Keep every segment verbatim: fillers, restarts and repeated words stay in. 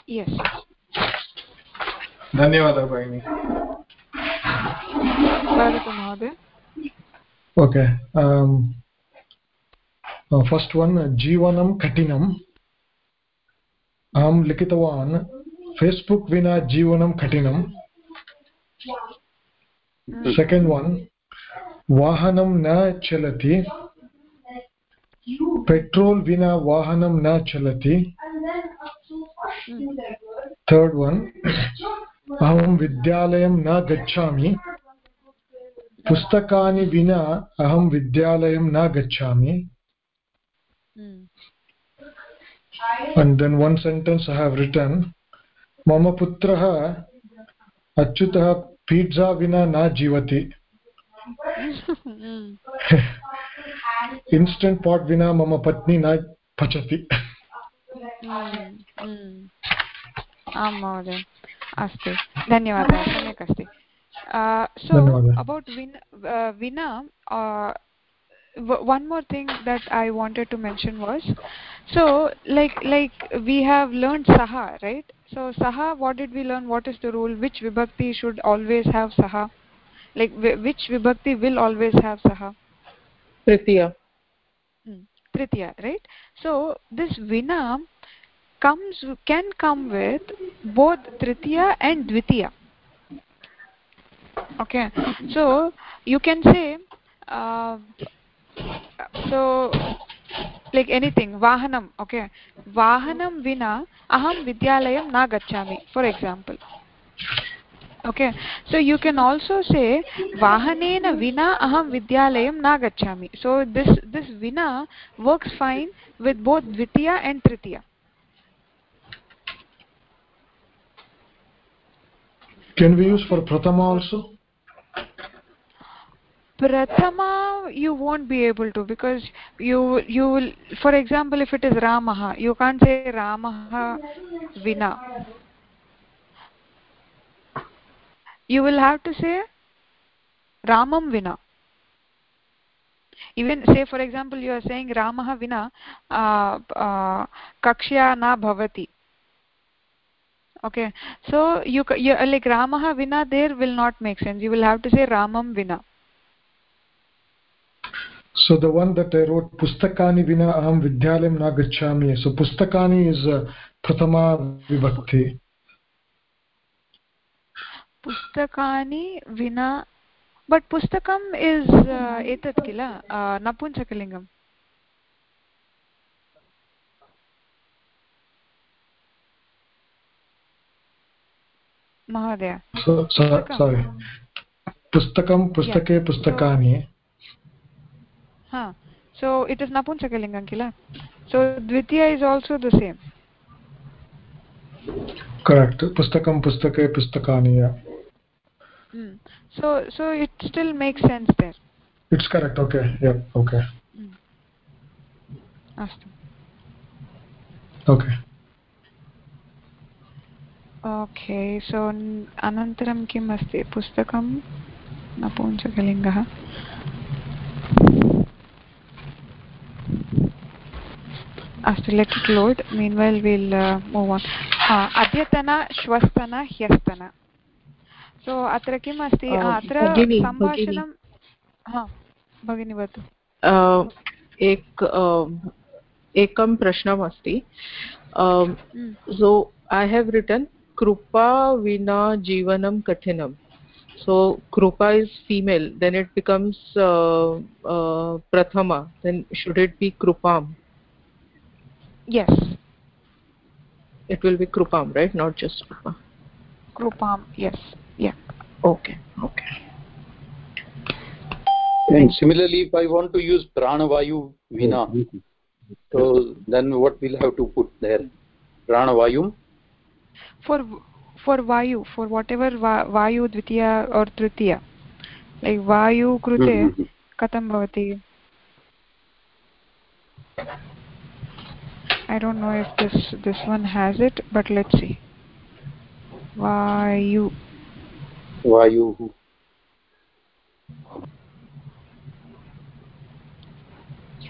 yes. धन्यवादः भगिनी. वदतु महोदय. Okay, um uh, first one, जीवनं कठिनम्. अहं लिखितवान् फेस्बुक विना जीवनं कठिनम्. Second one, वाहनं न चलति. पेट्रोल विना वाहनं न चलति. Third one, अहं विद्यालयं न गच्छामि. पुस्तकानि विना अहं विद्यालयं न गच्छामि. And then one sentence I have written, मम पुत्रः अच्युतः पिज़्ज़ा विना न जीवति. Instant pot विना मम पत्नी न पचति. आं महोदय. अस्तु, धन्यवादः. सम्यक् अस्ति. So about vina, vina uh, one more thing that I wanted to mention was, so like like we have learned saha, right? So saha, what did we learn? What is the rule? Which vibhakti should always have saha? Like which vibhakti will always have saha? Tritiya. Hmm. Tritiya, right? So this vina comes can come with both tritiya and dvitiya. Okay, so you can say uh, so like anything, vahanam. Okay, vahanam vina aham vidyalayam na gacchami, for example. Okay, so you can also say vahanena vina aham vidyalayam na gacchami. So this this vina works fine with both dvitiya and tritiya. Can we use for prathama also? Prathama you won't be able to, because you you will, for example, if it is Ramaha, you can't say Ramaha vina. You will have to say Ramam vina. Even say, for example, you are saying Ramaha vina uh, uh, kakshya na bhavati. Okay, so you, you like Ramaha vina there will not make sense. You will have to say Ramam vina. So the one that I wrote, pustakani vina aham vidyalayam na gacchami. So pustakani is uh, prathama vibhakti. Pustakani vina, but pustakam is uh, etat kila uh, napunsakalingam. Mahodaya. So, so, sorry. Pustakam, pustake, yeah. Pustakani. So, huh. So it is napunsakalingam kila. So dvitiya is also the same. Correct. Pustakam, pustake, pustakani. Yeah. Mm. So so it still makes sense there. It's correct. Okay. Yeah. Okay. Mm. Astu. Okay. Okay. So anantaram kim asti? Pustakam napunsakalingah. Astu, let it load. Meanwhile we'll uh, move on. uh, adyatana, shvastana, hyastana. So atra kim asti? Atra sambhashanam. Ha, भगिनी वदतु. एक एकं प्रश्नम् अस्ति. So I have written Krupa vina jivanam kathinam. So Krupa is female, then it becomes uh, uh, Prathama. Then should it be Krupam? Yes. It will be Krupam, right? Not just Krupa. Krupam, yes. Yeah. Okay. Okay. And similarly, if I want to use Pranavayu Vina, so then what we'll have to put there? Pranavayum? For for Vayu, for whatever va, Vayu Dvitiya or Tritiya. Like Vayu Krute, mm-hmm. Katam Bhavati. I don't know if this this one has it, but let's see. Vayu. Vayu.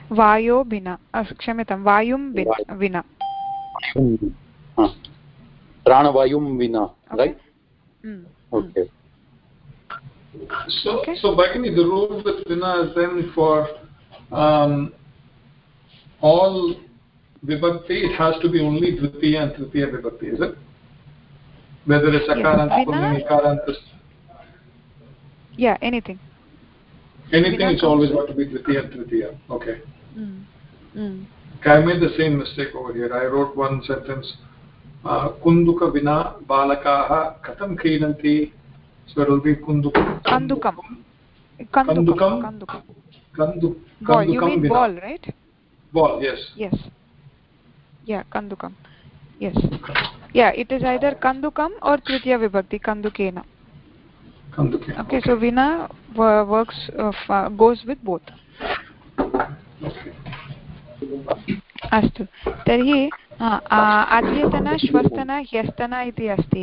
Vayo Bina. Uh, Kshamitam. Vayum Bina. Vina. Huh. pranavayum vina, okay. right? Mm. Okay. So, okay. so Bhagini, the rule with vina is then for um, all vibhakti, it has to be only dvitiya and tritiya vibhakti, is it? Whether it's akaranta, yes. pulling, ikaranta, yeah, anything. anything, Vina it's always with... got to be dvitiya and tritiya. Okay. Mm. Mm. Okay, I made the same mistake over here. I wrote one sentence. Uh, kunduka vina balakaha katam krinanti. So it will be kundukam. Kandukam. Kandukam. Kandukam. Kandu, Ball. You kandukam mean vina. ball, right? Ball, yes. Yes. Yeah, kandukam. Yes. Yeah, it is either kandukam or tritiya vibhakti, kandukena. Kandukena. Okay, okay, so vina works uh, goes with both. Okay. अस्तु तर्हि अद्यतन श्वस्तन ह्यस्तन इति अस्ति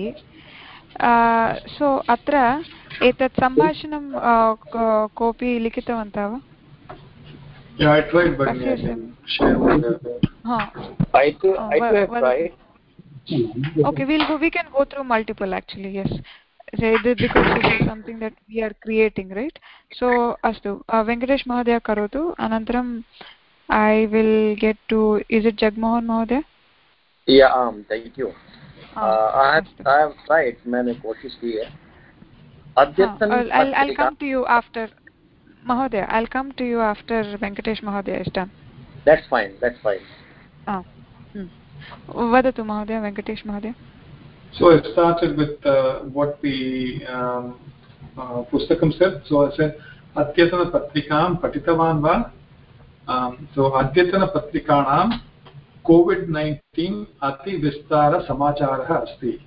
सो अत्र एतत् सम्भाषणं कोऽपि लिखितवन्तः वा? Yeah, I tried, but I can share my huh. I too, I too have tried. Okay, we'll go. We can go through multiple actually. Yes, because this is something that we are creating, right? So, astu uh, Venkatesh Mahodaya karotu. Anantaram, I will get to. Is it Jagmohan Mahodaya? Yeah. Um. Thank you. Ah, uh, I have astu. I have tried. मैंने कोशिश की है. अद्यतन I'll, I'll I'll come to you after Mahodaya. I'll come to you after Venkatesh Mahodaya is done. That's fine. That's fine. Ah. Hmm. Vadatu Mahodaya, Venkatesh Mahodaya. So I started with uh, what the um, uh, Pustakam said. So I said, Adyatana Patrikam Patitavan Va. Um, so Adyatana Patrikanam COVID nineteen Ati Vistara Samacharah Asti.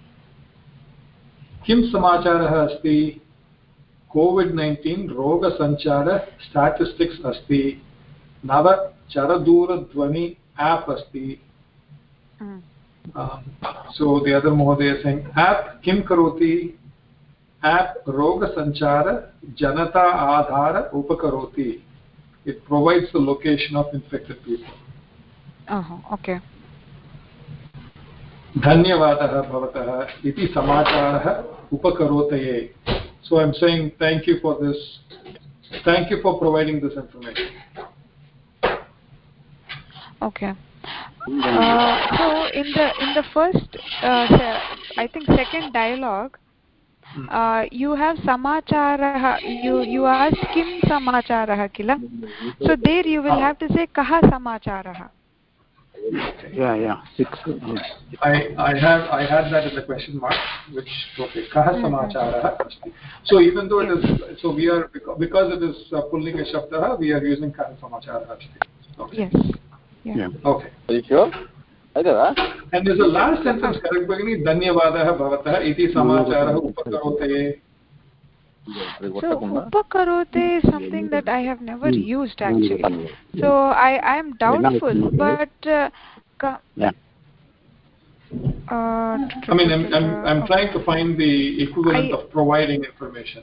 Kim Samacharah Asti? COVID nineteen Roga Sanchara Statistics Asti. Nava Charadura Dvani App Asti. Mm. Um, so the other Mahodaya is saying app Kim Karoti, app Roga Sanchara Janata Adhara Upakaroti. It provides the location of infected people. Uh-huh. Okay. Dhanyavadaha bhavatah iti samacharah upakarotaye. So I'm saying thank you for this. Thank you for providing this information. Okay. Uh, so in the in the first, uh, I think second dialogue, uh, you have samacharah. You you ask kim samacharah kila. So there you will have to say kaha samacharah. Yeah, yeah. Six. I I have I had that in the question mark, which okay. Kaha samacharah. So even though it is, so we are because it is uh, pullinga shabdah, we are using kaha samacharah. Okay. Yes. Yeah. Yeah. Okay. Are you sure? And there's a last sentence, correct, Bhagini? Dhanyavadaha bhavatah iti samacharah upakarote. So upakarote is something that I have never used actually. So I I am doubtful, but uh, yeah. Uh, I mean, I'm I'm I'm trying to find the equivalent I, of providing information.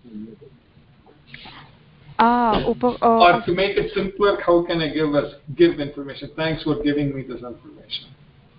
Ah, upa, uh, or to make it simpler, how can I give us give information? Thanks for giving me this information.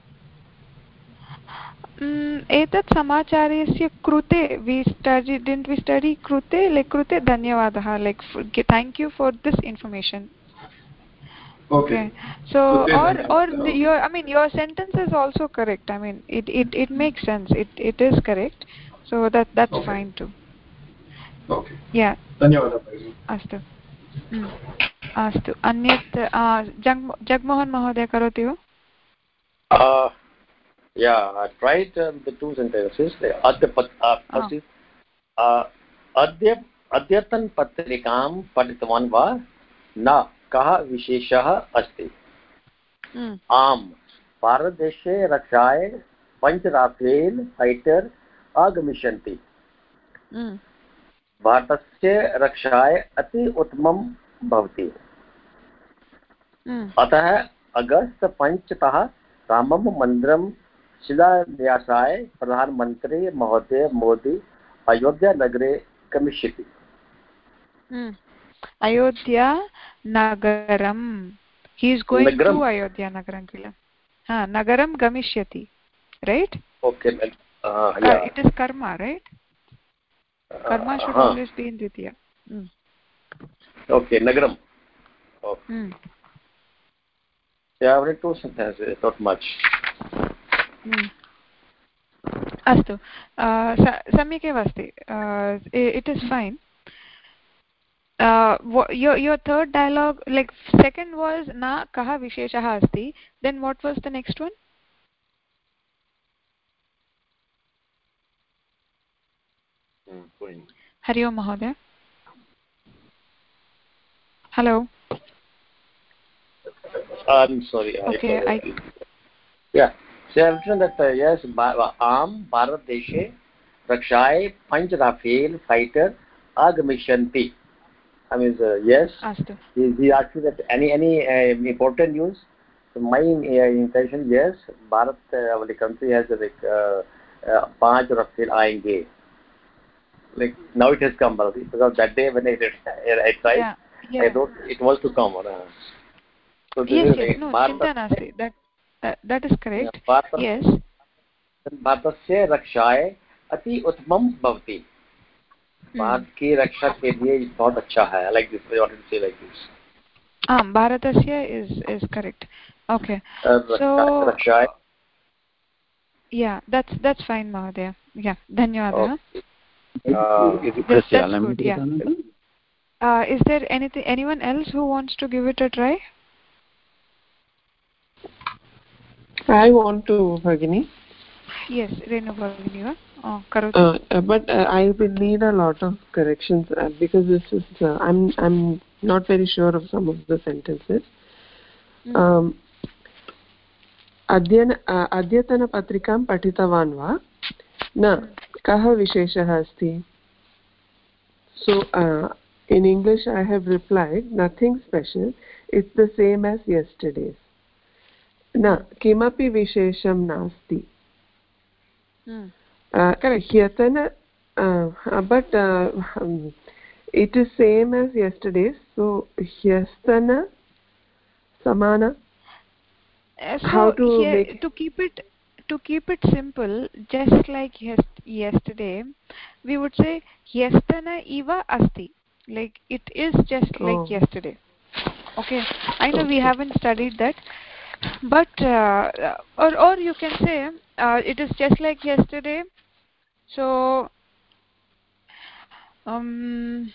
एतत् समाचारस्य कृते we study didn't we study कृते like कृते धन्यवादः like thank you for this information. Okay. Okay. So or or the, your I mean your sentence is also correct. I mean it it it makes sense. It it is correct. So that that's okay. Fine too. Okay. Yeah. धन्यवादः. अस्तु. अस्तु. अन्यत् जगमोहन महोदय करोति वा? Uh, yeah, I tried uh, the two sentences. Adya uh, first is uh, Adya Adyatan Patrikam Patitavan va na कः विशेषः अस्ति? आम्, भारतदेशे रक्षाय पञ्चराफेल् फैटर् आगमिष्यन्ति. भारतस्य रक्षाय अति उत्तमं भवति. अतः अगस्त पञ्चतः रामं मन्दिरं शिलान्यासाय प्रधानमन्त्री महोदय मोदी अयोध्या नगरे गमिष्यति. अयोध्या नगरम he is going nagaram. To Ayodhya nagaram kila ha nagaram gamishyati right Okay, then. Uh, Uh, yeah. it is karma, right? Karma Uh, should uh-huh. always be in Dvitiya. Mm. Okay, Nagaram. Okay. Mm. Yeah, I read two sentences, not much. Mm. Astu. Uh, सम्यक् एव अस्ति. Uh, it is fine. Uh, your your third dialogue, like second was na kaha visheshah asti. Then what was the next one? Mm, Hari Om Mahodaya. Hello. I'm sorry. Okay, I, I. Yeah. So I've written that uh, yes, Am Bharat Deshe Rakshaye Panch Rafale fighter Agamishanti. I mean, uh, yes. Astu. He, he asked me that any any uh, important news. So my uh, intention, yes, Bharat, uh, our country has uh, like uh, uh, Panch Rafale aayenge. Like now it has come, because that day when I I tried, Yeah. Yeah. I thought it was to come. Uh, so this Yes, is yes. like No, Bharat. chinta nasti. That uh, that is correct. Yeah, Yes. भारतस्य रक्षाय अति उत्तमम भवति. भारत की रक्षा के लिए बहुत अच्छा है. I like this. I wanted to say like this. आम भारतस्य is is correct. Okay. Uh, So रक्षाय. Yeah, that's that's fine, Mahadaya. Yeah, dhanyawadaha. Okay. Uh, That's, that's good. Yeah. Uh, is there anything anyone else who wants to give it a try? I want to, Bhagini. Yes, Renu Bhagini. Oh, Karoti. Uh, but uh, I will need a lot of corrections uh, because this is uh, I'm I'm not very sure of some of the sentences. Mm. Um, अद्यन अद्यतनपत्रिकां पठितवान् वा न कः विशेषः अस्ति? So uh, in English I have replied nothing special, it's the same as yesterday's. न किमपि विशेषं नास्ति. ह्यतन but uh, um, it is same as yesterday's, so ह्यस्तन samana. Uh, so How to here, make to keep it to keep it simple, just like yes, yesterday, we would say yestana iva asti. Like it is just oh. like yesterday. Okay, I know okay. we haven't studied that, but uh, or or you can say uh, it is just like yesterday. So um.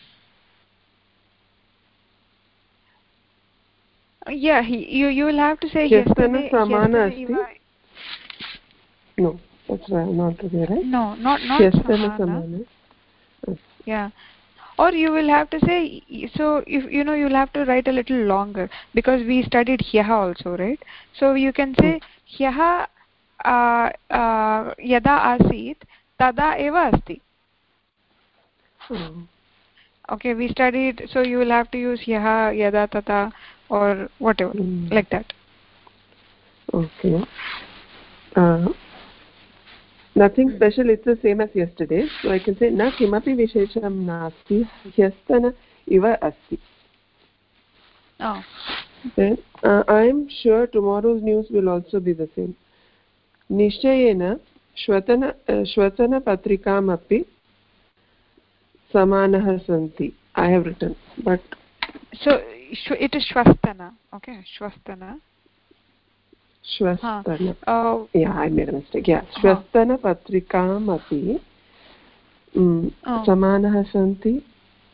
Yeah, he, you you will have to say yesterday. yesterday iva, no, that's not right. No, not not samana. samana. Yeah, or you will have to say, so if you know, you'll have to write a little longer because we studied hyaha also, right? So you can say hyaha uh, uh, yada asit tada eva asti. Oh. Okay, we studied, so you will have to use hyaha, yada, tata, or whatever, mm. like that. Okay. Uh, nothing mm. special, it's the same as yesterday. So I can say, na kimapi vishesham nasti, hyastana iva asti. Oh. Then, uh, I am sure tomorrow's news will also be the same. Nishchayena shvatana, uh, shvatana patrikam api samanah santi. I have written, but so it is shvastana. Okay, shvastana. Shvastana. Huh. Oh. Yeah, I made a mistake. Yeah, Shvastana huh. patrikam api mm, oh. samanah santi.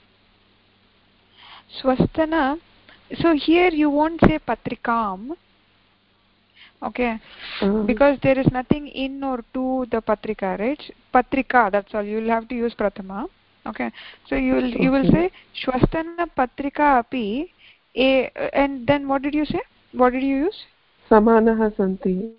Swastana. So here you won't say patrikam. Okay, uh, because there is nothing in or to the patrika, right? Patrika, that's all. You will have to use prathama. Okay, so you will okay. you will say shvastana patrika api a, and then what did you say? What did you use? Samanah santi.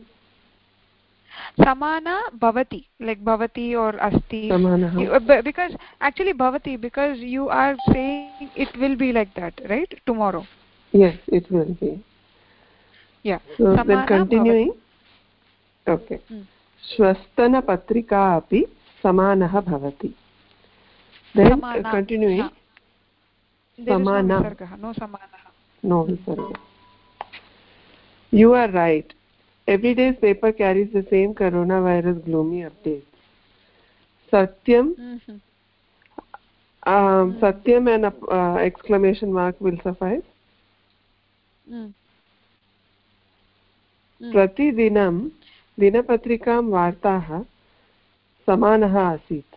Samana bhavati, like bhavati or asti. Samanah. Because actually bhavati, because you are saying it will be like that, right? Tomorrow. Yes, it will be. Yeah. So then continuing. Bhavati. Okay. Hmm. Shvastana patrika api samanah bhavati. Then Samana. Uh, continuing. Na. There Samana. Is no visarga, no samana. No visarga. You are right. every day's paper carries the same coronavirus gloomy updates. Satyam, mm-hmm. um, mm. Satyam and uh, exclamation mark will suffice. Mm. Mm. Pratidinam dinapatrikam vartaah समानः आसीत्.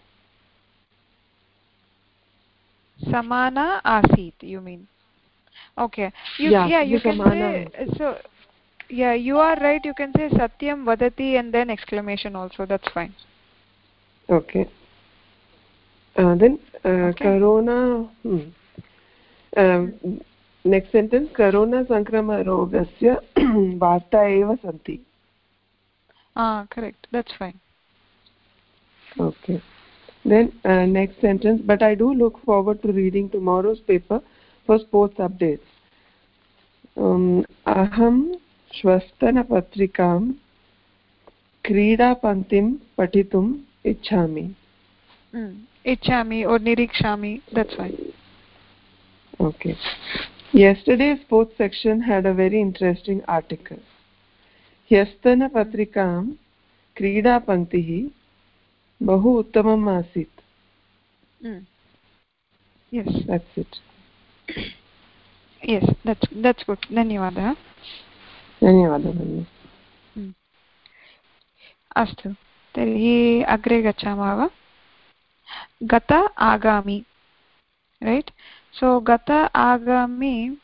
Samana asit, you mean? Okay. You, yeah, yeah, you can say so. Yeah, you are right. You can say Satyam vadati and then exclamation also. That's fine. Okay. Uh, then uh, okay. Corona. Hmm. Um, hmm. Next sentence. Corona sankrama rogasya varta eva santi. Ah, correct. That's fine. Okay. Then uh, next sentence. But I do look forward to reading tomorrow's paper for sports updates. Um, aham श्वस्तनपत्रिकां क्रीडापङ्क्तिं पठितुम् इच्छामि. इच्छामि or nirikshami, that's fine. Okay. Yesterday's sports section had a very interesting article. ह्यस्तनपत्रिकां क्रीडापङ्क्तिः बहु उत्तमम् आसीत्. Yes, that's it. Yes, that's that's good. धन्यवादः. धन्यवादः. अस्तु, तर्हि अग्रे गच्छामः वा? गत आगामि, right? So gata agami,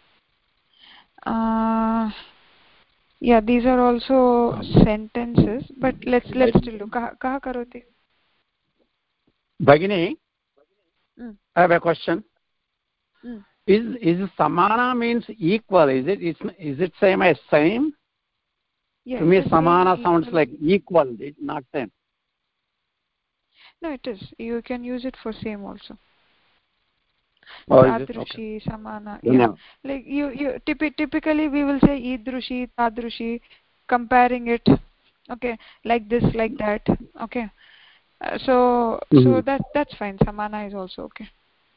uh, yeah, these are also sentences, but let's let's still look. Kaha karoti? Bhagini, mm. I have a question. Mm. Is is samana means equal? Is it is, is it same as same? Yes, to me samana sounds equal. Like equal, it's not same. No, it is. You can use it for same also. Oh, Tadrushi, okay. samana. Yeah. yeah. Like you you typ typically we will say idrushi, tadrushi, comparing it. Okay, like this, like that. Okay. Uh, so mm-hmm. so that that's fine. Samana is also okay.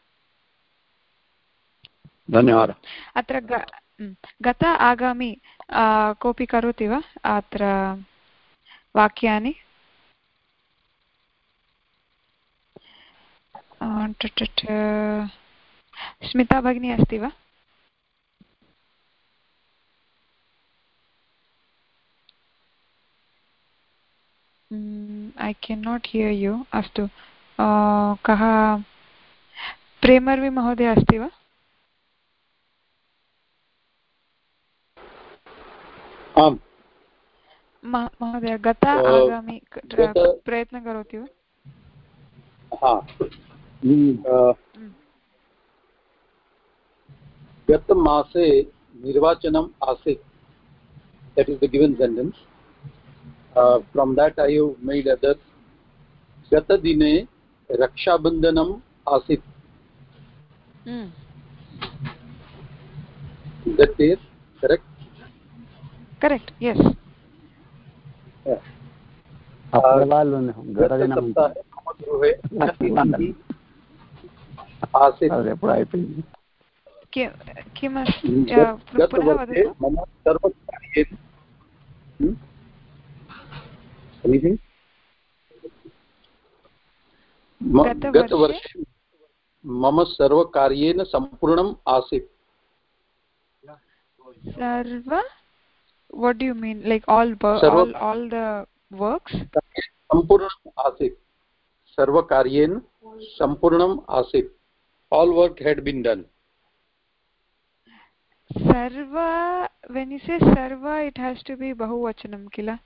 धन्यवादः. अत्र गत आगामि कोऽपि करोति वा अत्र वाक्यानि? स्मिता भगिनी अस्ति वा? I cannot hear you. अस्तु, कः प्रेमर्वि महोदय अस्ति वा? आम् महोदय, गत आगामि प्रयत्नं करोति वा? गतमासे निर्वाचनम् आसीत्. That is the given sentence. Uh, from that I have made others. गतदिने रक्षाबन्धनम् आसीत्. Mm. That is correct. Correct. Yes. Yeah. आसीत्. किम् गतवर्षे मम सर्वकार्येण गतवर्षे मम सर्वकार्येण सम्पूर्णम् आसीत्. Sarva? What do you mean? Like all all all the works? सम्पूर्णम् आसीत्. सर्वकार्येण सम्पूर्णम् आसीत्. All work had been done. Sarva, when you say sarva, it has to be bahuvachanam, kila?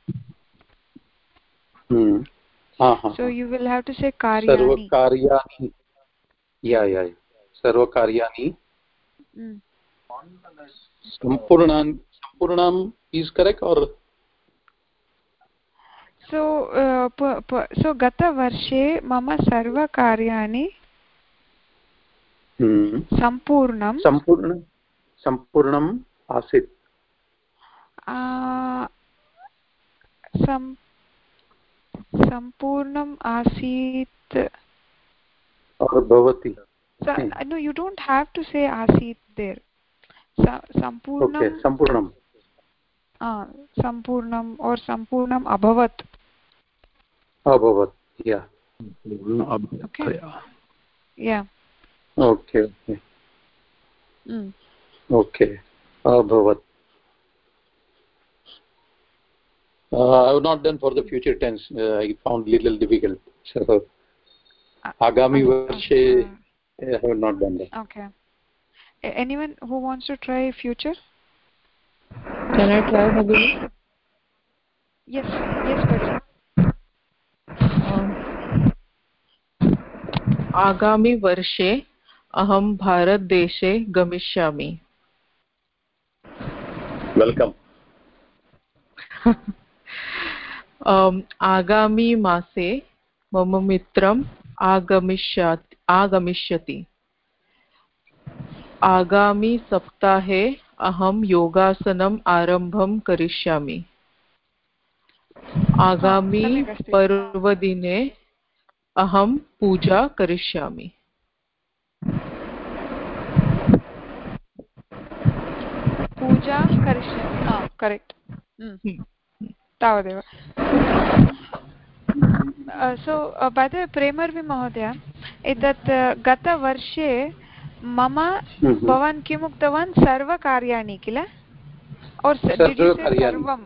Hmm. Uh-huh. So you will have to say karyani. Sarva karyani. Yeah, yeah. Sarva karyani. Hmm. Sampurnam, Sampurnam is correct or? So, uh, so gata varshe mama sarva karyani hmm. sampurnam sampurnam sampurnam asit. Uh, sam sampurnam asit or bhavati. So, hmm. no, you don't have to say asit there. Sa sampurnam. Okay, sampurnam. uh, sampurnam or sampurnam abhavat. Abhavat, yeah. Okay. Yeah. Okay, okay. Mm. Okay. Abhavat. Uh, I have not done for the future tense. Uh, I found little difficult. So, uh, Agami uh, Varshe, uh, I have not done that. Okay. A anyone who wants to try future? Can I try, Bhagini? Yes. Yes, Bhagini. आगामि वर्षे अहं भारतदेशे गमिष्यामि. Welcome. um, आगामि मासे मम मित्रम् आगमिष्यति आगमिष्यति. आगामि सप्ताहे अहं योगासनम् आरम्भं करिष्यामि. आगामि पर्वदिने अहं पूजा करिष्यामि. पूजा करिष्यामि. ah correct. तावदेव. सो by the प्रेमर्वि महोदय एतत् गतवर्षे मम भवान् किम् उक्तवान् सर्वकार्याणि किल or did you say sarvam?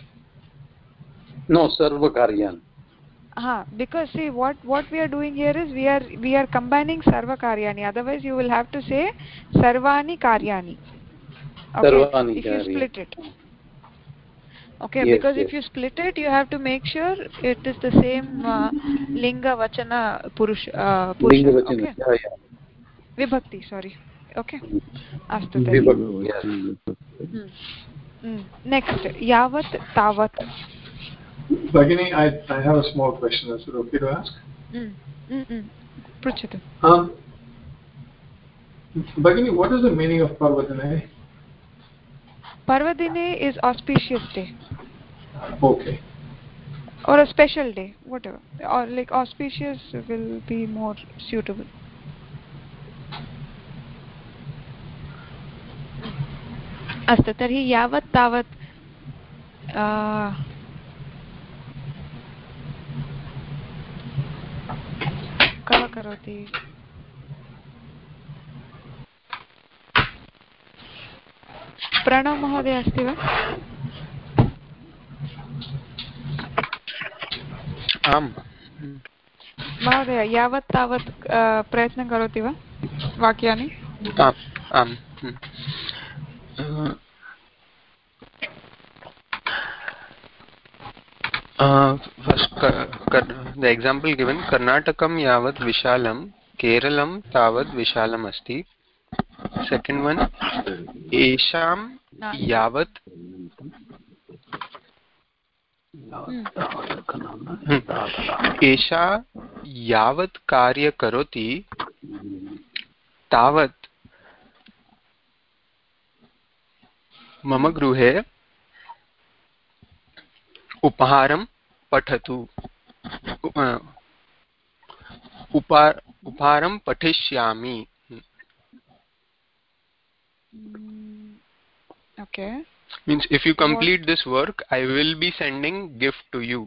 No, sarvakaryan. Ha, because see what what we are doing here is we are we are combining sarva karyani, otherwise you will have to say sarvani karyani. Okay, sarvani if you karyani. Split it. Okay, yes, because yes. If you split it you have to make sure it is the same uh, linga vachana purush uh, purusha. Linga vachana. Okay, yeah, yeah. Vibhakti, sorry. Okay, astu Vibhakti, yes. Hmm. Hmm. Next, yavat tavat. Bhagini, I, I have a small question. Is it okay to ask? Mm. Mm-mm. Pruchata. Um, Bhagini, what is the meaning of Parvadine? Parvadine is auspicious day. Okay. Or a special day, whatever. Or like auspicious will be more suitable. अस्तु तर्हि यावत् तावत् कः करोति प्रणव महोदय अस्ति वा आम् महोदय यावत् तावत् प्रयत्नं करोति वा वाक्यानि आम् Uh, first, the example given, Karnatakam yavat vishalam, Keralam tavad vishalam asti. Second one, Esham yavat Esha yavat karya karoti, tavat mama gruhe upaharam पठतु उपार उपारं पठिष्यामि. Okay, means if you complete what? This work I will be sending gift to you.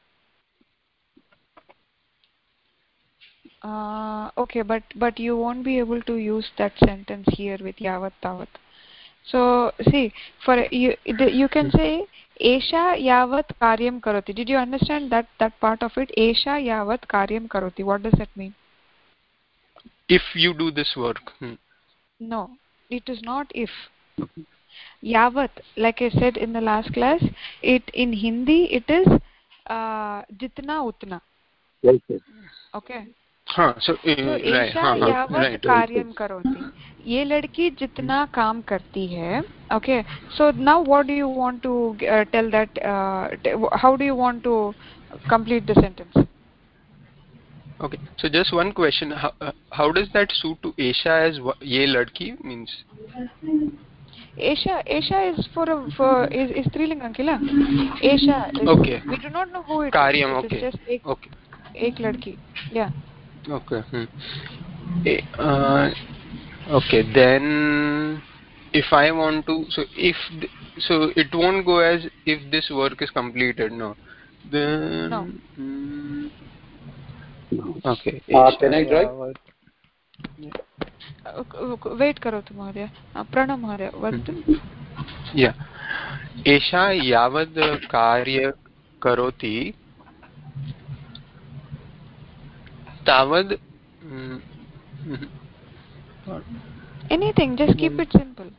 uh, okay, but but you won't be able to use that sentence here with yavat tavat. So see, for you you can say Esha yavat karyam karoti. Did you understand that that part of it? Esha yavat karyam karoti. What does that mean? If you do this work. Hmm. No, it is not if. Yavat, like I said in the last class, it in Hindi it is uh, jitna utna. Yes, yes. Okay. हाँ, so, uh, so right, Esha हाँ, यावत् right, कार्यं करोति. ये लड़की जितना काम करती है. Okay, so now what do you want to uh, tell that? Uh, how do you want to complete the sentence? Okay, so just one question: how, uh, how does that suit to Esha as ye ladki means? Esha, Esha is for a for is is Trilingam kila. Esha is. Okay. We do not know who it Karyam, is. It okay. is just ek, okay. ek ladki. Yeah. Okay. Hmm. Uh, okay, then if I want to, so if th so it won't go as if this work is completed. No. Then no. mm, okay. Uh, can I drive? Wait करोतु महोदय. प्रणव महोदय वदतु. Yeah. एषा यावद् कार्य करोति तावद् anything, just keep it simple.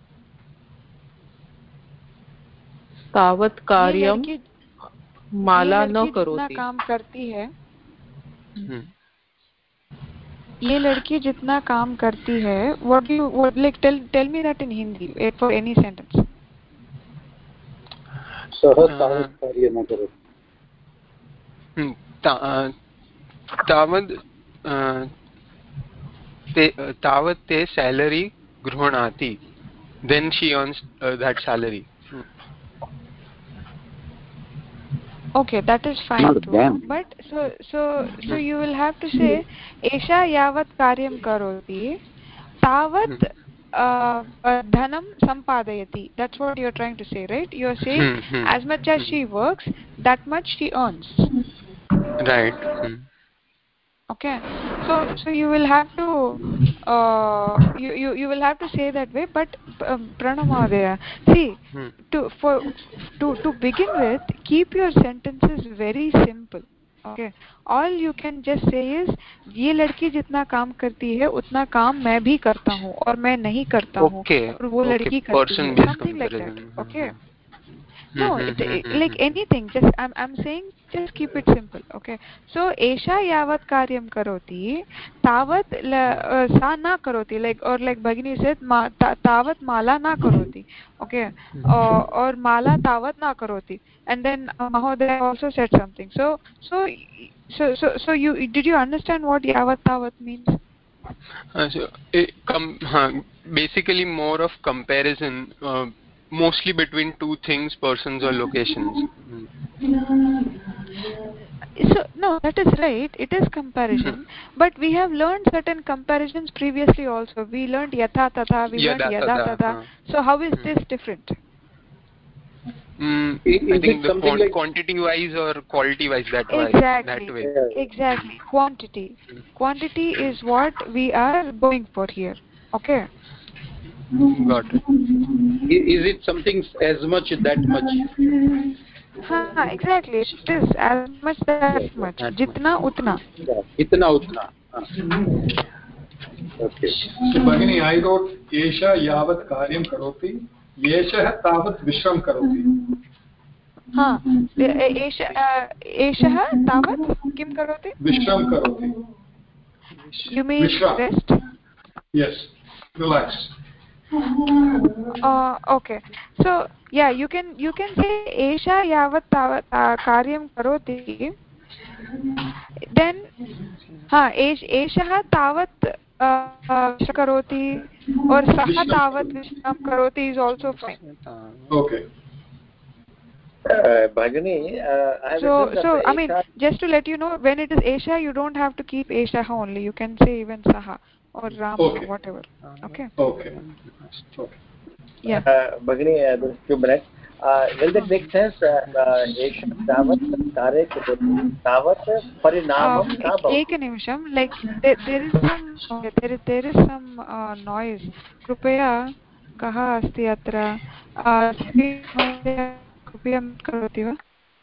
तावत् कार्यं माला न करोति. जितना काम करती है, ये लड़की जितना काम करती है, what do you what like tell tell me that in Hindi for any sentence. सः तावत् कार्यं न करोति. तावद् तावत् ते salary गृह्णाति, then she earns uh, that salary. Hmm. Okay, that is fine too. But so so so you will have to say esha yavat karyam karoti tavat uh, uh, dhanam sampadayati. That's what you're trying to say, right? You're saying hmm, hmm, as much as hmm. she works, that much she earns. Right. Hmm. Okay, so so you will have to uh, you, you you will have to say that way. But um, Pranamahadaya, see, hmm. to for to to begin with, keep your sentences very simple. Okay, all you can just say is ये लड़की जितना काम करती है उतना काम मैं भी करता हूँ और मैं नहीं करता हूँ और वो लड़की करती है, something like that. Okay. No, it, it, like anything, just I'm I'm saying just keep it simple. Okay, so esha yavat karyam karoti tavat uh, sa na karoti, like or like Bhagini said ma, ta, tavat mala na karoti. Okay, uh, or mala tavat na karoti, and then uh, Mahodaya also said something. So so so so so you did you understand what yavat tavat means? Uh, so it com uh, basically more of comparison. Uh, mostly between two things, persons or locations. So no, that is right, it is comparison, but we have learned certain comparisons previously also. We learned yatha tatha, we yada, learned yada tatha. Uh. So how is hmm. this different? Mm, I think the quant like quantity wise or quality wise, that way. Exactly. That way. Exactly. Quantity. Hmm. Quantity is what we are going for here. Okay. Got it. Is it something as much that much? हाँ, exactly. It is as much that yes, much. जितना उतना. इतना उतना. Okay. So Bhagini, I wrote Esha yavat karyam karoti, Yeshah tavat vishram karoti. हाँ, एषः एषः तावत् किं करोति? Vishram karoti. You mean Vishram. Rest? Yes, relax. Uh, okay, so yeah, you can you can say esha yavat tavat uh, karyam karoti, then ha esh eshah tavat uh, karoti or saha tavat vishram karoti is also fine. Okay. Uh, Bhagini, uh, I so so I mean, just to let you know, when it is esha, you don't have to keep esha only, you can say even saha or ram okay. or whatever. Okay. Okay. Okay. Yeah. Uh, Bhagini, uh, just a few minutes. Uh, will that make sense? Esha tavat karya karoti tavat parinamam na bhavati. Ek nimisham, like there, there is some there is there is some uh, noise. Krupaya kaha asti atra? Krupaya mute karoti va?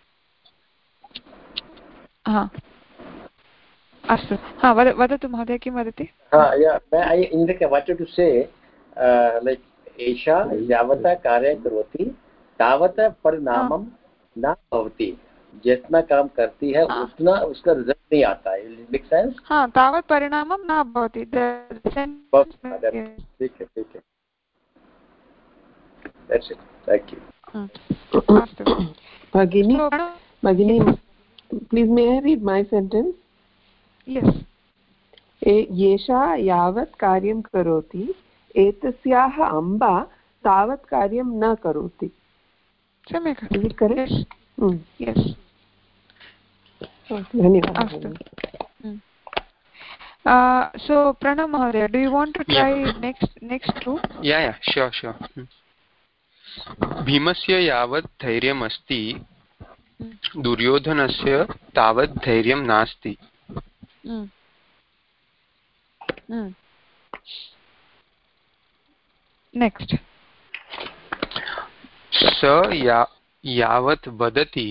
हाँ अस्तु हाँ वदतु महोदय किं वदति? हाँ yeah, I in fact I wanted to say uh, like एषा यावता कार्यं करोति तावता परिणामं न भवति. जितना काम करती है उतना उसका रिजल्ट नहीं आता है. Make sense? हाँ, तावत् परिणामं न भवति. ठीक है ठीक है. That's it. Thank you. Bhagini, Bhagini, please may I read my sentence? Yes. येषा यावत् कार्यं करोति एतस्याः अम्बा तावत् कार्यं न करोति. सम्यक्. धन्यवादः. Uh, so Pranam Mahodaya, do you want to try yeah. next next two? Yeah, yeah, sure, sure. भीमस्य यावत् धैर्यम् अस्ति दुर्योधनस्य तावत् धैर्यं नास्ति. नेक्स्ट. स या यावत् वदति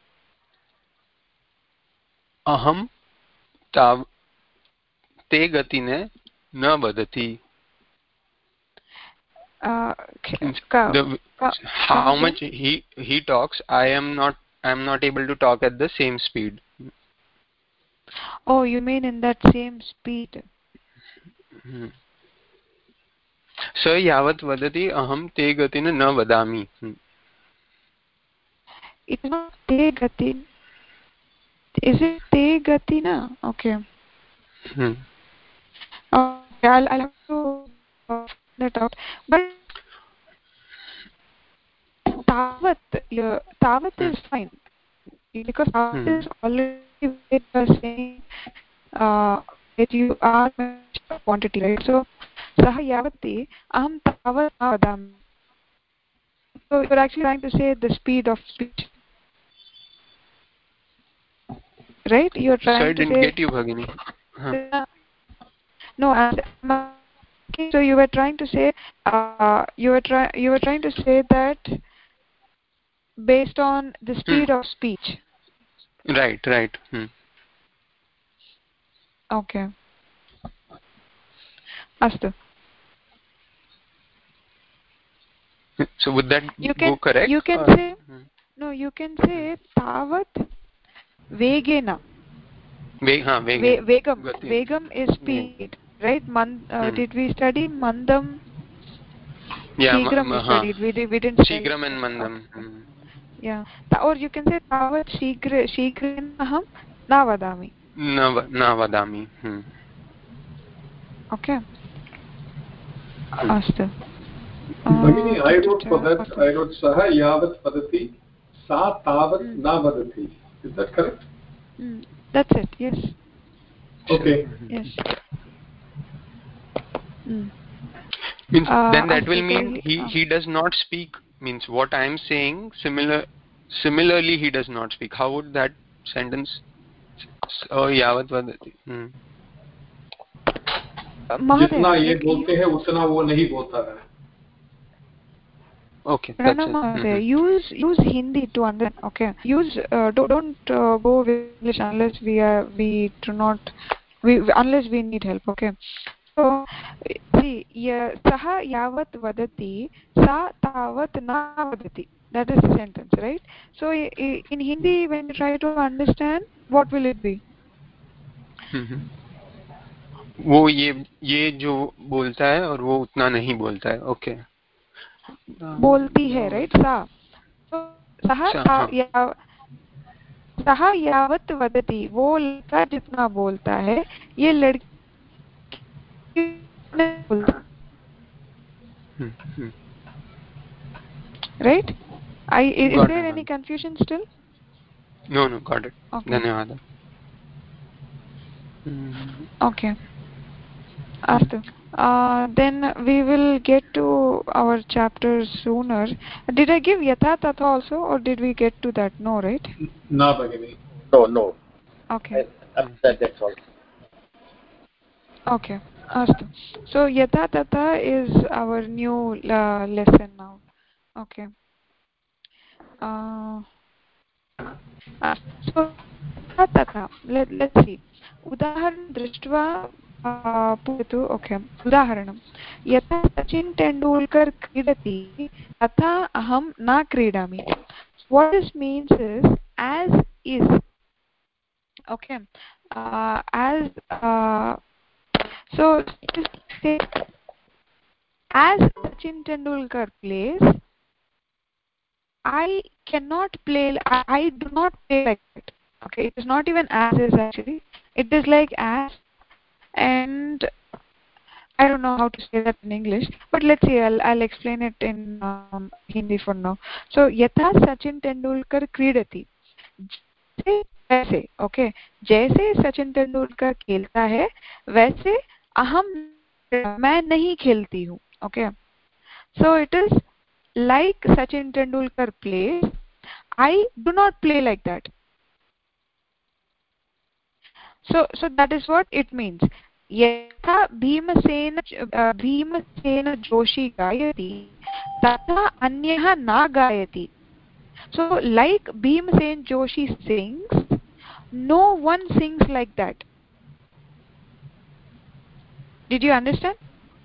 अहं ताव ते गतिने न वदति. Uh, the, how much he he talks, I am not I am not able to talk at the same speed. Oh, you mean in that same speed? Hmm. स यावत् वदति अहं ते गतिने न वदामि. It's not te gati. Is it te gati na? Okay. Hmm. Okay, I'll, I'll have to uh, that out. But tavat, yeah, tavat hmm. is fine because tavat hmm. is already with the saying uh, that you are quantity, right? So saha yavati aham tavat vadami. So you're actually trying to say the speed of speech, right? You're trying so I to didn't say, get you, Bhagini. Huh. No, I'm, okay, so you were trying to say uh, you were trying you were trying to say that based on the speed hmm. of speech. Right, right. Hmm. Okay. Astu. So would that you go can, correct? You can or? say no. You can say tavat vegena. Ve, ha, Ve, vegam. Vegam is speed, right? Man, uh, hmm. Did we study mandam? Yeah, Shigram ma, we studied. We did. We didn't. Shigram and mandam. Hmm. Yeah. Or you can say tavat shigra shigren aham na vadami. Na na vadami. Hmm. Okay. Astu. Bhagini, I wrote for that. I wrote saha yavat vadati, sa tavat mm. na vadati. Is that correct? Mm. That's it. Yes. Okay. Yes. Mm. Means uh, then that will mean he uh, he does not speak. Means what I am saying similar. Similarly, he does not speak. How would that sentence? Oh, yavat vadati. Hmm. जितना ये बोलते हैं उतना वो नहीं बोलता है. Okay, that's it. Mm-hmm. Use use Hindi to understand. Okay, use uh, don't don't uh, go with English unless we are we do not we unless we need help. Okay, so see, yeah, saha yavat vadati, sa tavat na vadati. That is the sentence, right? So in Hindi, when you try to understand, what will it be? Mm-hmm. वो ये ये जो बोलता है और वो उतना नहीं बोलता है. ओके. बोलती है, राइट? सा सहा सहा यावत वदति, वो लड़का जितना बोलता है ये लड़की नहीं बोलता. Right? I is got there it, any confusion still? No, no, got it. Okay. Dhanyawad. Okay. Astu. Uh, then we will get to our chapters sooner. Did I give yatha tatha also, or did we get to that? No, right? No, Bhagini. No, no. Okay. I, that, that's all. Okay. Astu. So yatha tatha is our new uh, lesson now. Okay. Uh, uh, so yatha tatha. Let let's see. उदाहरणं दृष्ट्वा पूरयतु. Okay. उदाहरणं यथा सचिन् तेण्डुल्कर् क्रीडति तथा अहं न क्रीडामि. what this means is as is. Okay. uh, as uh, so as Sachin Tendulkar plays, I cannot play. I, I do not play like that. Okay, it is not even as is actually. It is like as, and I don't know how to say that in English, but let's see. I'll I'll explain it in um, Hindi for now. So, yatha Sachin Tendulkar kridati. वैसे okay जैसे सचिन तेंदुलकर खेलता है वैसे अहम मैं नहीं खेलती हूँ okay so it is like Sachin Tendulkar plays I do not play like that so so that is what it means यथा भीमसेन भीमसेन जोशी गायति तथा अन्यः न गायति so like Bhimsen Joshi sings no one sings like that did you understand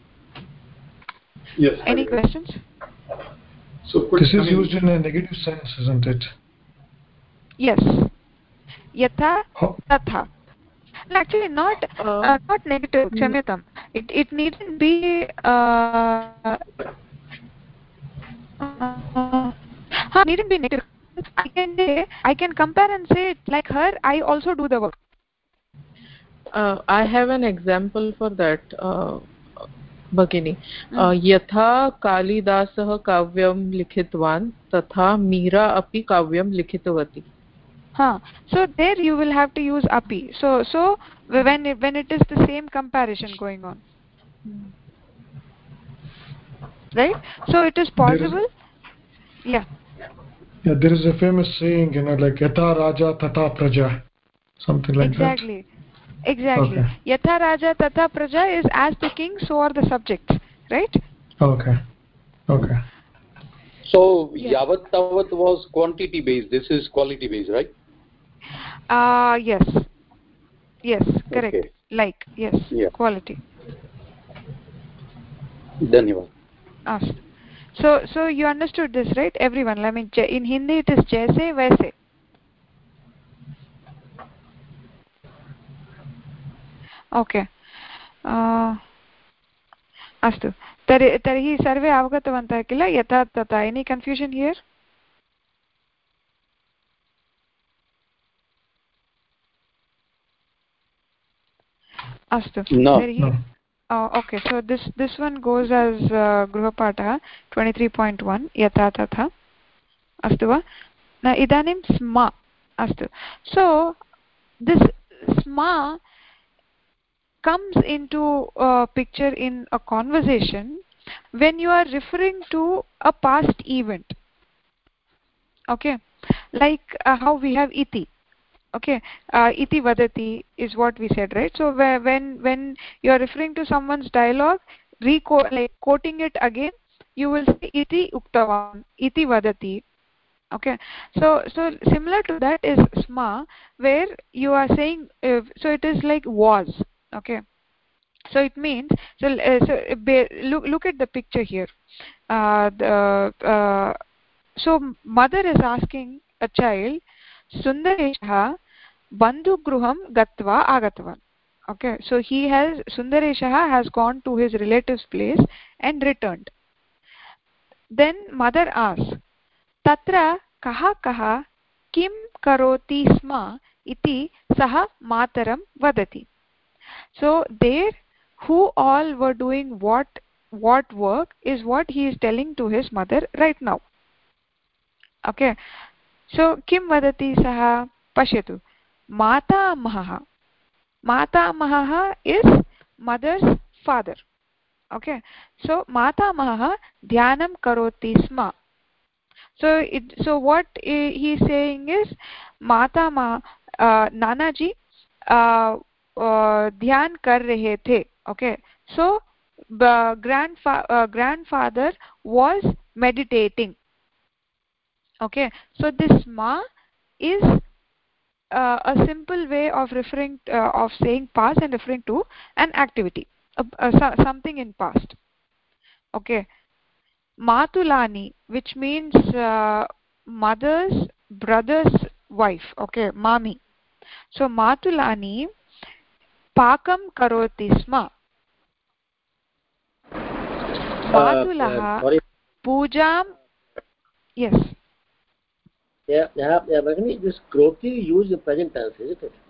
yes any questions so this is used in a negative sense isn't it yes yatha tatha actually not uh, not negative kshamyatam it it needn't be uh, uh, needn't be negative I can say I can compare and say like her I also do the work uh, I have an example for that uh, भगिनी यथा कालिदासः काव्यं लिखितवान् तथा मीरा अपि काव्यं लिखितवती huh so there you will have to use api so so when it, when it is the same comparison going on right so it is possible is, yeah yeah there is a famous saying you know like yatha raja tata praja something like exactly. that exactly exactly okay. Yatha raja tata praja is as the king so are the subjects right okay okay so yeah. Yavat tavat was quantity based this is quality based right uh yes yes correct okay. like yes yeah. quality dhanyawad ah so so you understood this right everyone I mean in Hindi it is jaise waise okay uh अस्तु तर्हि तर्हि सर्वे अवगतवन्तः किल यथा तथा any confusion here अस्तु तर्हि okay so this this one goes as गृहपाठः twenty-three point one यथा तथा अस्तु वा न इदानीं स्म अस्तु सो दिस् स्म comes into a picture in a conversation when you are referring to a past event okay like uh, how we have iti okay uh, iti vadati is what we said right so when when you are referring to someone's dialogue reco like quoting it again you will say iti uktavan iti vadati okay so so similar to that is sma where you are saying uh, so it is like was okay so it means so uh, so uh, look look at the picture here uh, the uh, so mother is asking a child sundareshah bandhugruham gatva agatavan okay so he has sundareshah has gone to his relative's place and returned then mother asks tatra kaha kaha kim karoti sma iti sah mataram vadati so there who all were doing what what work is what he is telling to his mother right now okay so kim vadati sah pashyatu matamahah matamahah is mother's father okay so matamahah dhyanam karoti sma so it so what he is saying is matamah uh, nanaji uh, uh, dhyan kar rahe the okay so the grandfa uh, grandfather was meditating okay so this ma is uh, a simple way of referring uh, of saying past and referring to an activity uh, uh, something in past okay matulani which means uh, mother's brother's wife okay mami so matulani pakam karoti sma matulaha pujam yes yeah yeah yeah Bhagini, this kroti used in present tense isn't it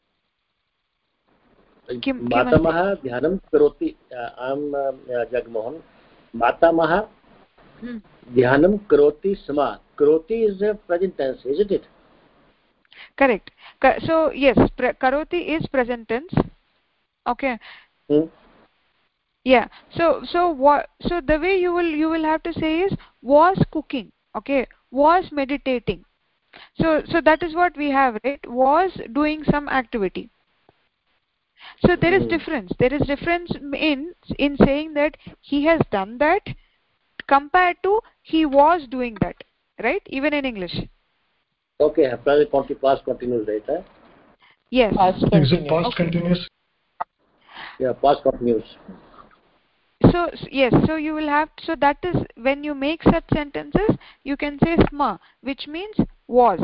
kim matamaha dhyanam karoti uh, I'm uh, Jagmohan matamaha hmm. dhyanam karoti sma karoti is a present tense isn't it correct. So yes, karoti is present tense. Okay. Hmm? Yeah. So so what? So the way you will you will have to say is was cooking. Okay. Was meditating. So so that is what we have, right? Was doing some activity. So there is difference. There is difference in in saying that he has done that compared to he was doing that, right? Even in English. Okay, present continuous, past continuous, right? Huh? Yes. Is it past okay. continuous? Yeah, past continuous. So yes, so you will have, so that is when you make such sentences, you can say sma, which means was.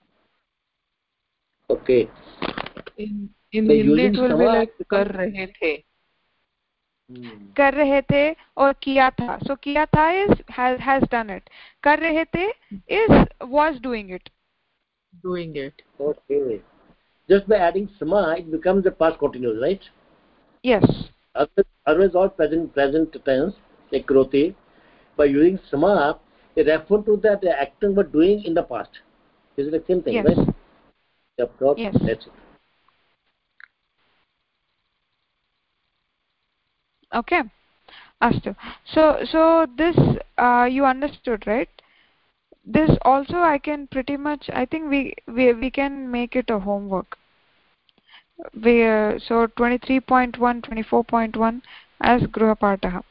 Okay. In in Hindi it will be like kar rahe the. कर रहे थे और किया था. So किया था is has has done it. कर रहे थे is was doing it. Doing it. Okay. Just by adding sama, it becomes a past continuous, right? Yes. Otherwise, all present present tense, like kroti. By using sama, it refers to that action but doing in the past. Is it the same thing, yes. right? Yep, yes. That's it. Okay. Astu. So so this uh, you understood, right? This also I can pretty much, I think we we we can make it a homework. We uh, so twenty-three point one, twenty-four point one as Gruhapataha.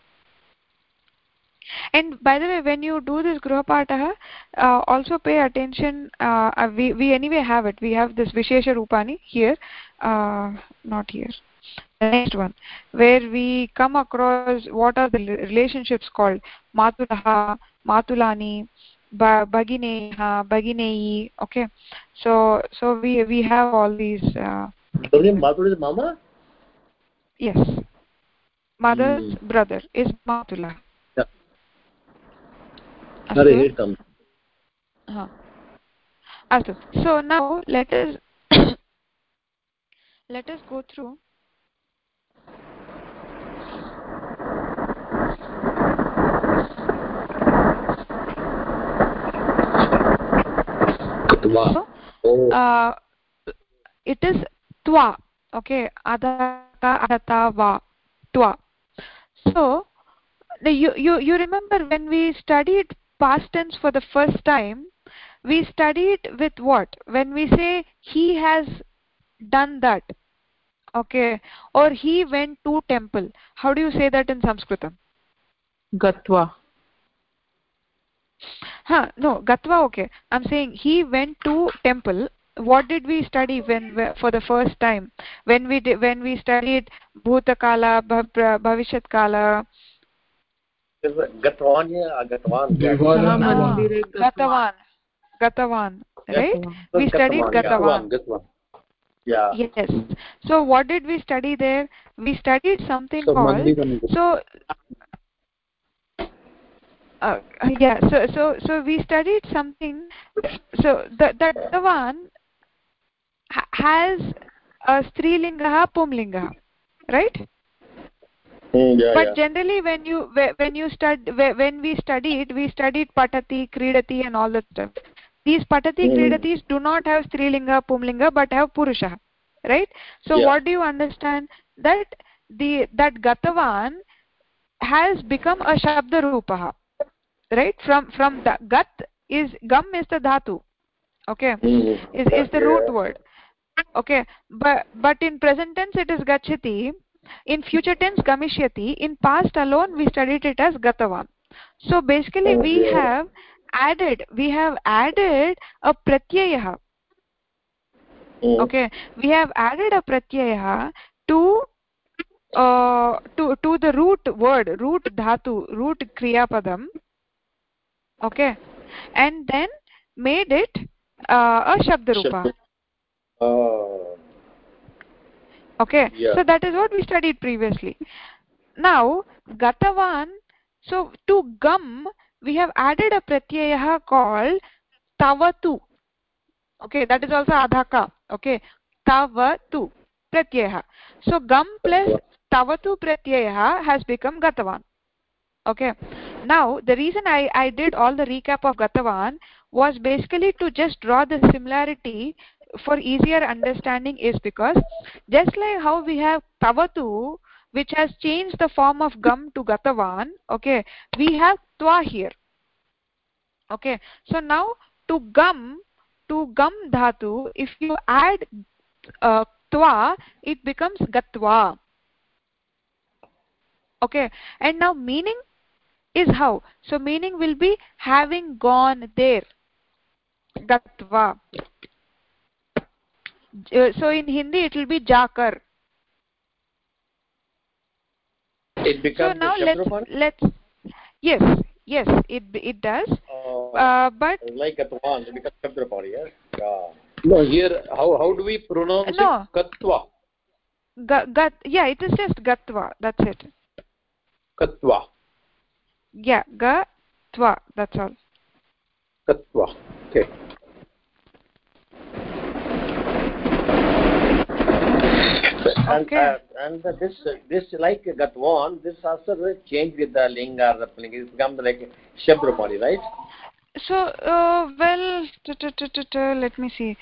And by the way, when you do this Gruhapataha, uh, also pay attention. Uh, we we anyway have it. We have this Vishesha Rupani here, uh, not here. The next one, where we come across what are the relationships called Matulaha, Matulani, Bagineha, Baginei. Okay, so so we we have all these. Uh, Matul is mama. Yes, mother's mm. brother is Matula. Yeah. Here it comes. Uh-huh. Astu. So now let us let us go through. So, uh, it is twa. Okay, adata adata va twa. So you you you remember when we studied past tense for the first time, we studied with what? When we say he has done that, okay, or he went to temple. How do you say that in Sanskritam? Gatva. Huh, no, gatva, okay. I'm saying he went to temple. What did we study when for the first time? When we did, when we studied Bhutakala, Bhavishyat Kala. Gatvan, yeah, Gatvan. Gatavan. Gatavan, right? We studied Gatavan. Yeah. Yes. So what did we study there? We studied something so called so uh, yeah so so so we studied something. So the the Gatavan ha has a strilinga pumlinga, right? Mm, yeah, but yeah. generally when you when you stud when we studied we studied patati, kridati and all that stuff. These patati mm. kridatis do not have strilinga pumlinga but have purusha, right? So yeah. What do you understand? That the that gatavan has become a shabda rupaha, right? From from the gat is gam is the dhatu, okay, mm. is is the root yeah. word, okay, but but in present tense it is gachati. In future tense gamishyati. In past alone we studied it as gatavan. So basically oh, we yeah. have added we have added a pratyaya. Mm. Okay, we have added a pratyaya to uh, to to the root word, root dhatu, root kriya padam. Okay, and then made it uh, a shabda rupa. Oh. Okay, yeah. so that is what we studied previously. Now gatavan, so to gam we have added a pratyaya called tavatu. Okay, that is also adhaka. Okay, tavatu pratyaya. So gam plus tavatu pratyaya has become gatavan. Okay, now the reason I I did all the recap of gatavan was basically to just draw the similarity for easier understanding is because just like how we have tavatu, which has changed the form of gam to gatavan, okay, we have twa here. Okay, so now to gam, to gam dhatu, if you add uh, twa, it becomes gatva. Okay, and now meaning is how? So meaning will be having gone there, gatva. Uh, so in Hindi it will be jakar. It becomes so now let's let's yes yes it it does. Uh, uh, but like Gatwan, it becomes Shabdrapadi, yes? Yeah. No, here how how do we pronounce no. it? Katva. Ga, gat, yeah, it is just gatva. That's it. Katva. Yeah, gatva. That's all. Katva. Okay. And, okay. uh, and uh, this this like Gatwan, this also will change with the ling or the pling. It becomes like Shabdrapadi, right? So uh, well, t -t -t -t -t let me see.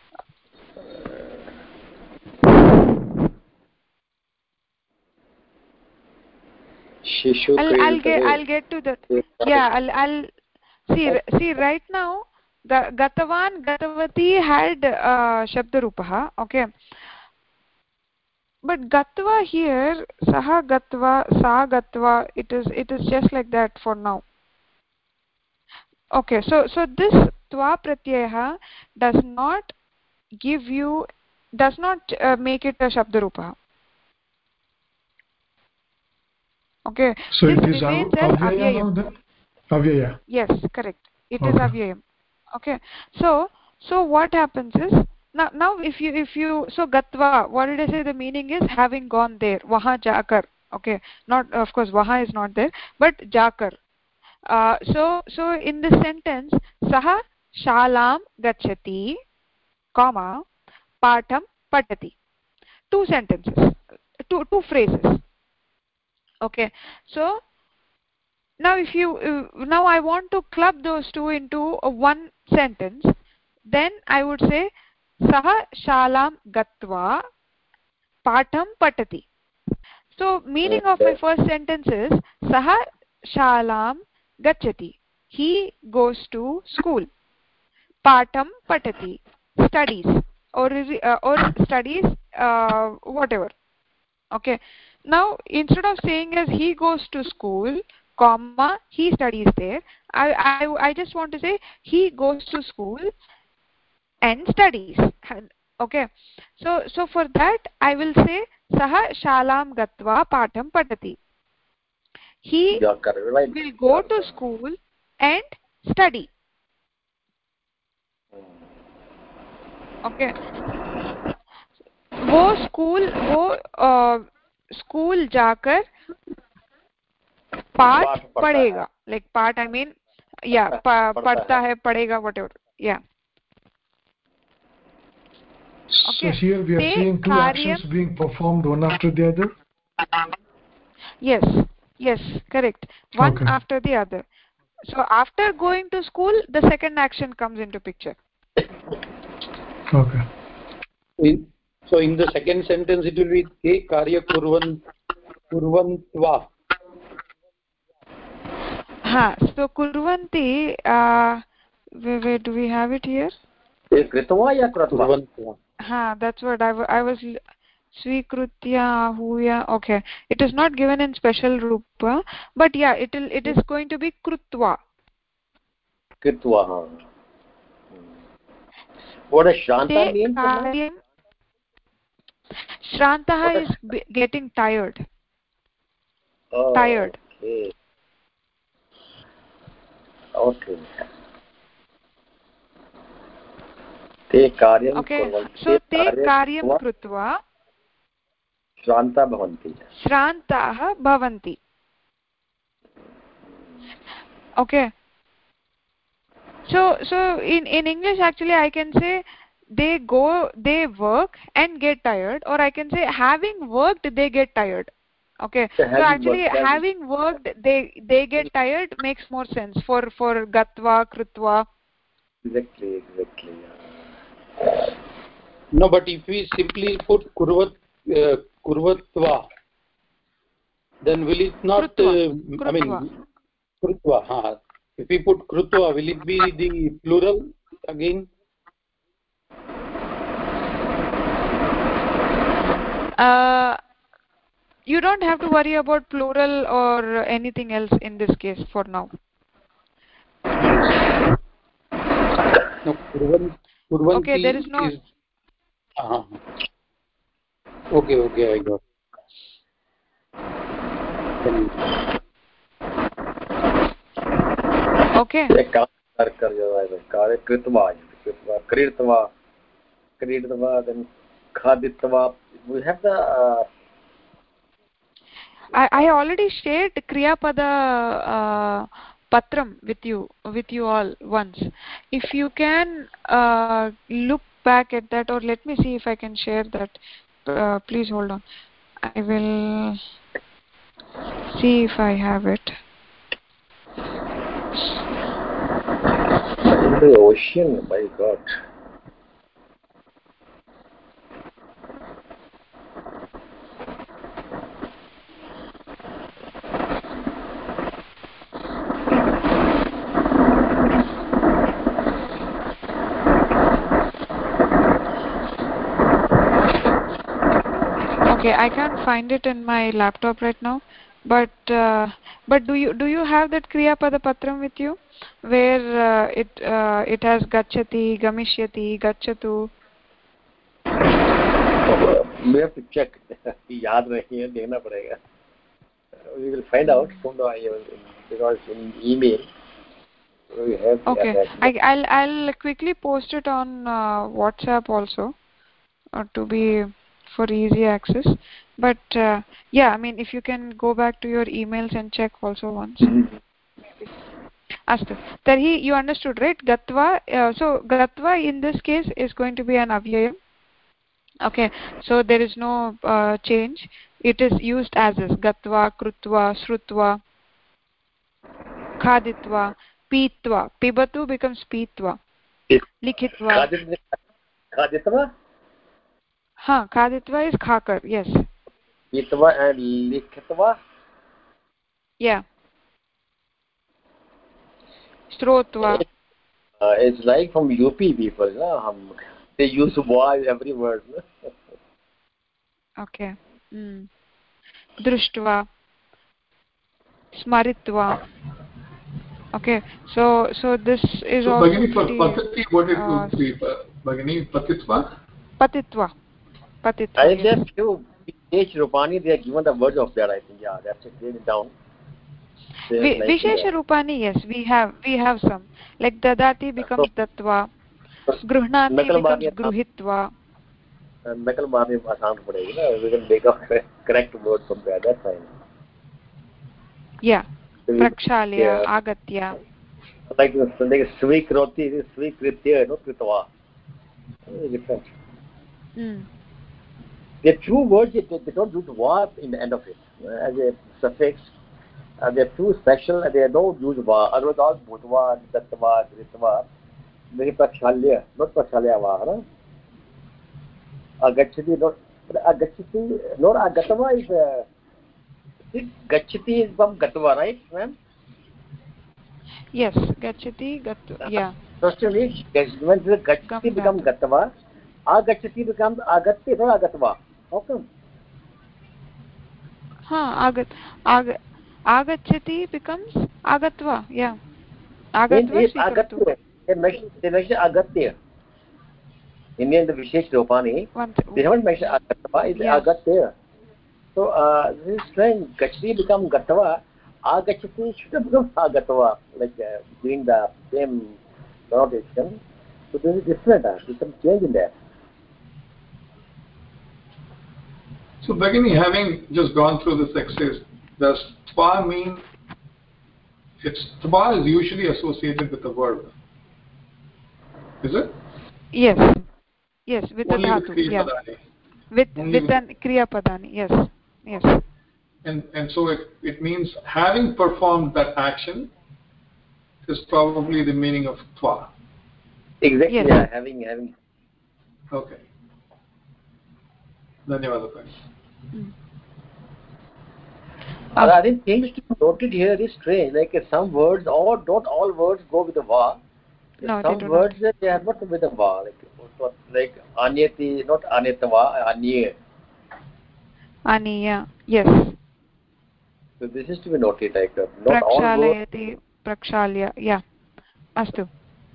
I'll, I'll get I'll get to that. Yeah, I'll I'll see see right now. Gatavan Gatavati had uh, Shabdarupaha. Okay. But gatva here, saha gatva, sa gatva, it is it is just like that for now. Okay, so so this twa pratyaya does not give you, does not uh, make it a shabdarupa. Okay. So this it is av avyaya now then? Avyaya. Yes, correct. It okay. is avyayam. Okay. So so what happens is, now now if you if you so gatva, what did I say the meaning is? Having gone there. Waha jakar. Okay. Not, of course, waha is not there, but jakar. Uh, so so in this sentence, saha shalam gachati, comma, patham patati. Two sentences, two two phrases. Okay. So now if you uh, now I want to club those two into a one sentence, then I would say saha shalam gatva patham patati. So meaning of my first sentence is saha shalam gachati, he goes to school. Patham patati, studies, or uh, or studies uh, whatever. Okay. Now instead of saying as he goes to school, comma, he studies there, I, I, I just want to say he goes to school and studies. Okay. So so for that I will say saha shalam gatva patham patati. He will go to school and study. Okay. वो school वो school जाकर पाठ पढ़ेगा. Like पाठ, I mean, yeah, पढ़ता है, पढ़ेगा, whatever. Yeah. Okay. So here we are seeing two actions being performed one after the other? Yes, yes, correct. One okay. after the other. So after going to school, the second action comes into picture. Okay. In, so in the second sentence it will be te karya kurvan kurvantva. Ha, so kurvanti, uh, where, where do we have it here? Kritva ya kritva? Ha, that's what I, I was swikrutya ahuya. Okay, it is not given in special rupa, but yeah, it will it is going to be krutva. Kritva. What does shranta mean? Shrantaha is getting tired. Oh, tired. Okay. Okay. Te karyam okay. kurvanti. So te karyam krutva shranta bhavanti. Shrantaha bhavanti. Okay. So so in in English actually I can say they go they work and get tired, or I can say having worked they get tired. Okay. So, so actually worked, having worked they they get tired makes more sense for for gatva krutva. Exactly, exactly. Yeah. No, but if we simply put kurvat, uh, kurvatva, then will it not, uh, I mean, krutva, huh? If we put krutva, will it be the plural again? Uh, you don't have to worry about plural or anything else in this case for now. No, kurvan, kurvanti okay, there is no. Is, uh, okay, okay, I got it. Okay. कार्य कृत्वा कृत्वा क्रीडित्वा then khaditva. We have the uh, I, I already shared Kriya Pada uh, Patram with you with you all once. If you can uh, look back at that, or let me see if I can share that. Uh, please hold on. I will see if I have it. In the ocean, my God. Okay, I can't find it in my laptop right now, but uh, but do you do you have that Kriya Pada Patram with you, where uh, it uh, it has Gachati, Gamishyati, Gachatu? We have to check. याद नहीं है, देखना पड़ेगा. We will find out from the because in email we have. Okay, I, I'll I'll quickly post it on uh, WhatsApp also, uh, to be for easy access. But uh, yeah, I mean, if you can go back to your emails and check also once. Astu. Tarhi, you understood, right? Gatva. Uh, so Gatva in this case is going to be an avyayam. Okay, so there is no uh, change. It is used as is. Gatva, krutva, shrutva, khaditva, pitva. Pibatu becomes pitva. Likhitva. Khaditva? Huh, khaditva is khakar, yes. Pitva and likhitva? Yeah. Shrotva. Uh, it's like from U P people, no? They use voice every word. No? Okay. Mm. Drushtva. Smaritva. Okay, so so this is so also Bhagini, for pretty, patati, what it uh, would be? Bhagini, patitva? Patitva. Patitva. I think there are few Vishesh Rupani, they are given the words of that, I think. Yeah, that's it. Written down. Vi Vishesha Rupani, yes, we have we have some. Like Dadati becomes Dattva. Gruhnati becomes Gruhitva. Metal Marni Asam Padega. We can make a correct word from there. That's fine. Yeah. Prakshalya, Agatya. Like the Svikroti is Svikritya, not Kritva. Very different. Mm. There are two words, they, they don't use va in the end of it as a suffix. Uh, they are two special and they don't use va. Otherwise, all Bhutva, Dattva, Dritva. Very Prakshalya, not Prakshalya va. No? Agachati, not Agachati, not Agatava is. Uh, Gachati is from Gatva, right, ma'am? Yes, Gachati, Gatva, yeah. Firstly, when the Gachati becomes Gatva, Agachati becomes Agatya, not Agatva. How come? Huh, Agat, Ag, Agachati becomes Agatva, yeah. Agatva Agatya. They mention, they mention Agatya. In the Vishesh Rupani, they haven't mentioned Agatva, it's yeah. Agatya. So, uh, this is strange. Gachati becomes Gatva. Agachati should have become Agatva, like uh, doing the same connotation. So, this is different. Uh, there's some change in there. So, Bhagini, having just gone through this exercise, does tva mean, it's, tva is usually associated with a verb. Is it? Yes. Yes, with Only a with dhatu. Kriya Yeah. Padani. With, Only with with an Kriya Padani, yes. Yes. And, and so it, it means having performed that action is probably the meaning of tva. Exactly, yes. yeah, having, having. Okay. Dhanyawad. Uh, I think things to be noted here is strange. Like some words, or not all words go with the va. No, some they do words not. they are not with the va. Like like anyati, not anyatava, anye. Aniya, yes. So this is to be noted. Like uh, not all words. Prakshalayati, prakshalya, yeah. Astu.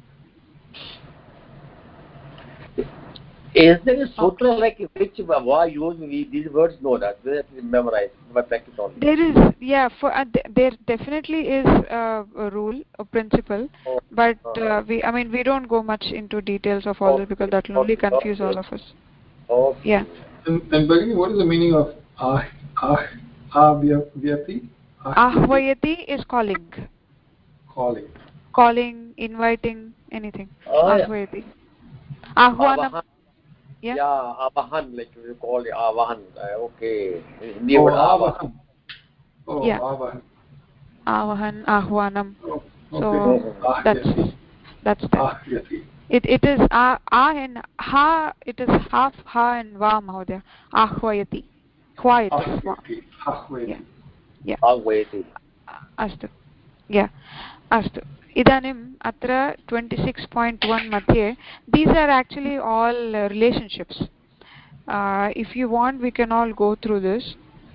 Is there a sutra okay. like which va use we, these words? No, that we have to memorize by practice only. There is, yeah, for uh, th there definitely is uh, a rule, a principle, oh, but uh, we, I mean, we don't go much into details of all okay. this because that will only confuse okay. all of us. Okay. Yeah. And, and Bhagini, what is the meaning of ah ah avyati? Ahvayati is calling. Calling. Calling, inviting, anything. Oh, Ahvayati. Yeah. Ahvanam. Yeah, yeah, avahan, like you call it avahan. Uh, okay. Hindi oh, word avahan. Oh, yeah. avahan. Avahan, ahvanam. Oh, okay. So oh, that's that's that. Ah, it it is ah ah and ha. It is half ha and va, Mahodaya. Ahvayati. Hvayati. Ahvayati. Yeah. Yeah. Ahvayati. Astu. Yeah. Astu. Idanim atra twenty-six point one मध्ये, these are actually all uh, relationships. Uh, if you want, we can all go through this.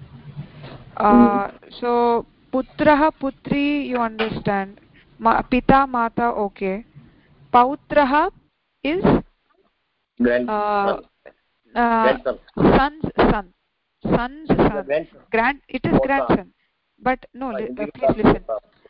Uh, so putraha, putri, you understand. Ma, pita, mata, okay. Pautraha is uh, uh, son's son. Son's son. Grand. It is grandson. But no, uh, please listen.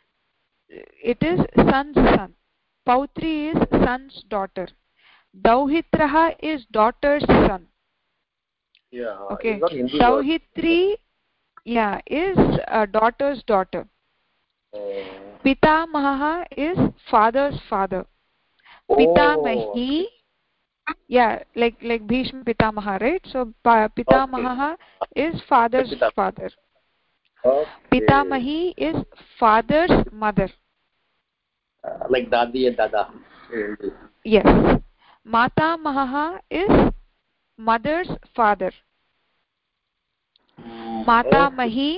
It is son's son. Pautri is son's daughter. Dauhitraha is daughter's son. Yeah. Okay. Dauhitri, yeah, is a daughter's daughter. Oh. Pitamaha is father's father. Oh. Pitamahi, yeah, like like Bhishma Pitamaha, right? So Pitamaha okay. is father's Pita. father. Okay. Pitamahi is father's mother. Uh, like Dadi and Dada. Yes. Matamaha is mother's father. Matamahi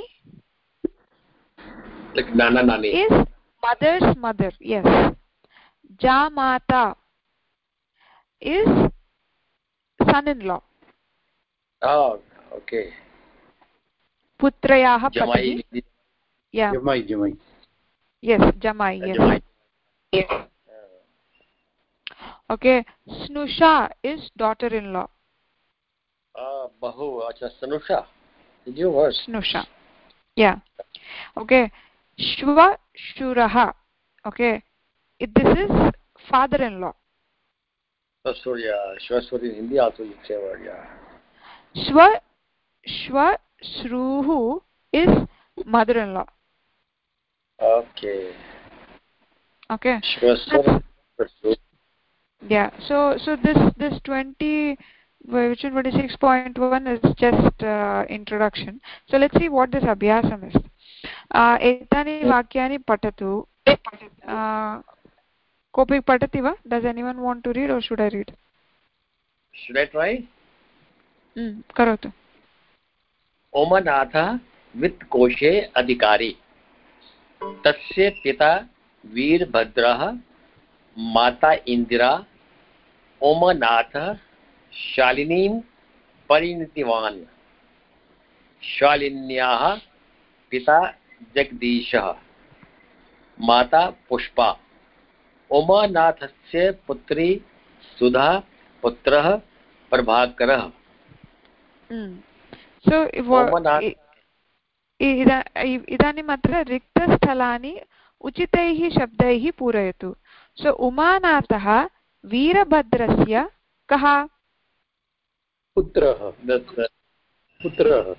like Nana Nani is mother's mother. Yes. Jamata is son-in-law. Oh, okay. Putrayaha patihi. Yeah. Jamai, Jamai. Yes, Jamai. Yes. Jamai. Yeah. Okay. Snusha is daughter-in-law. Ah, Bahu. Acha, Snusha. Did you words? Snusha. Yeah. Okay. Shva Shuraha. Okay. It, this is father-in-law. Oh, sorry, yeah. Shva Shuri in Hindi also you say word, yeah. Shva Shva Shruhu is mother-in-law. Okay. Okay. Shva Shruhu. Yeah. So so this this twenty which is twenty-six point one is just uh, introduction. So let's see what this abhyasam is. Uh, etani vakyani patatu. Uh, Kopi patati va? Does anyone want to read or should I read? Should I try? Hmm. Karotu. Omanatha vitkoshe adhikari. Tasya pita Veerbhadraha Mata Indira Omanatha Shalinim Parinitivan Shalinyaha Pita Jagdishah Mata Pushpa Omanathasya Putri Sudha Putrah Prabhakarah. Mm. So इदानीम् अत्र रिक्तस्थलानि उचितैः शब्दैः पूरयतु. सो उमानाथः वीरभद्रस्य कः? पुत्रः. पुत्रः.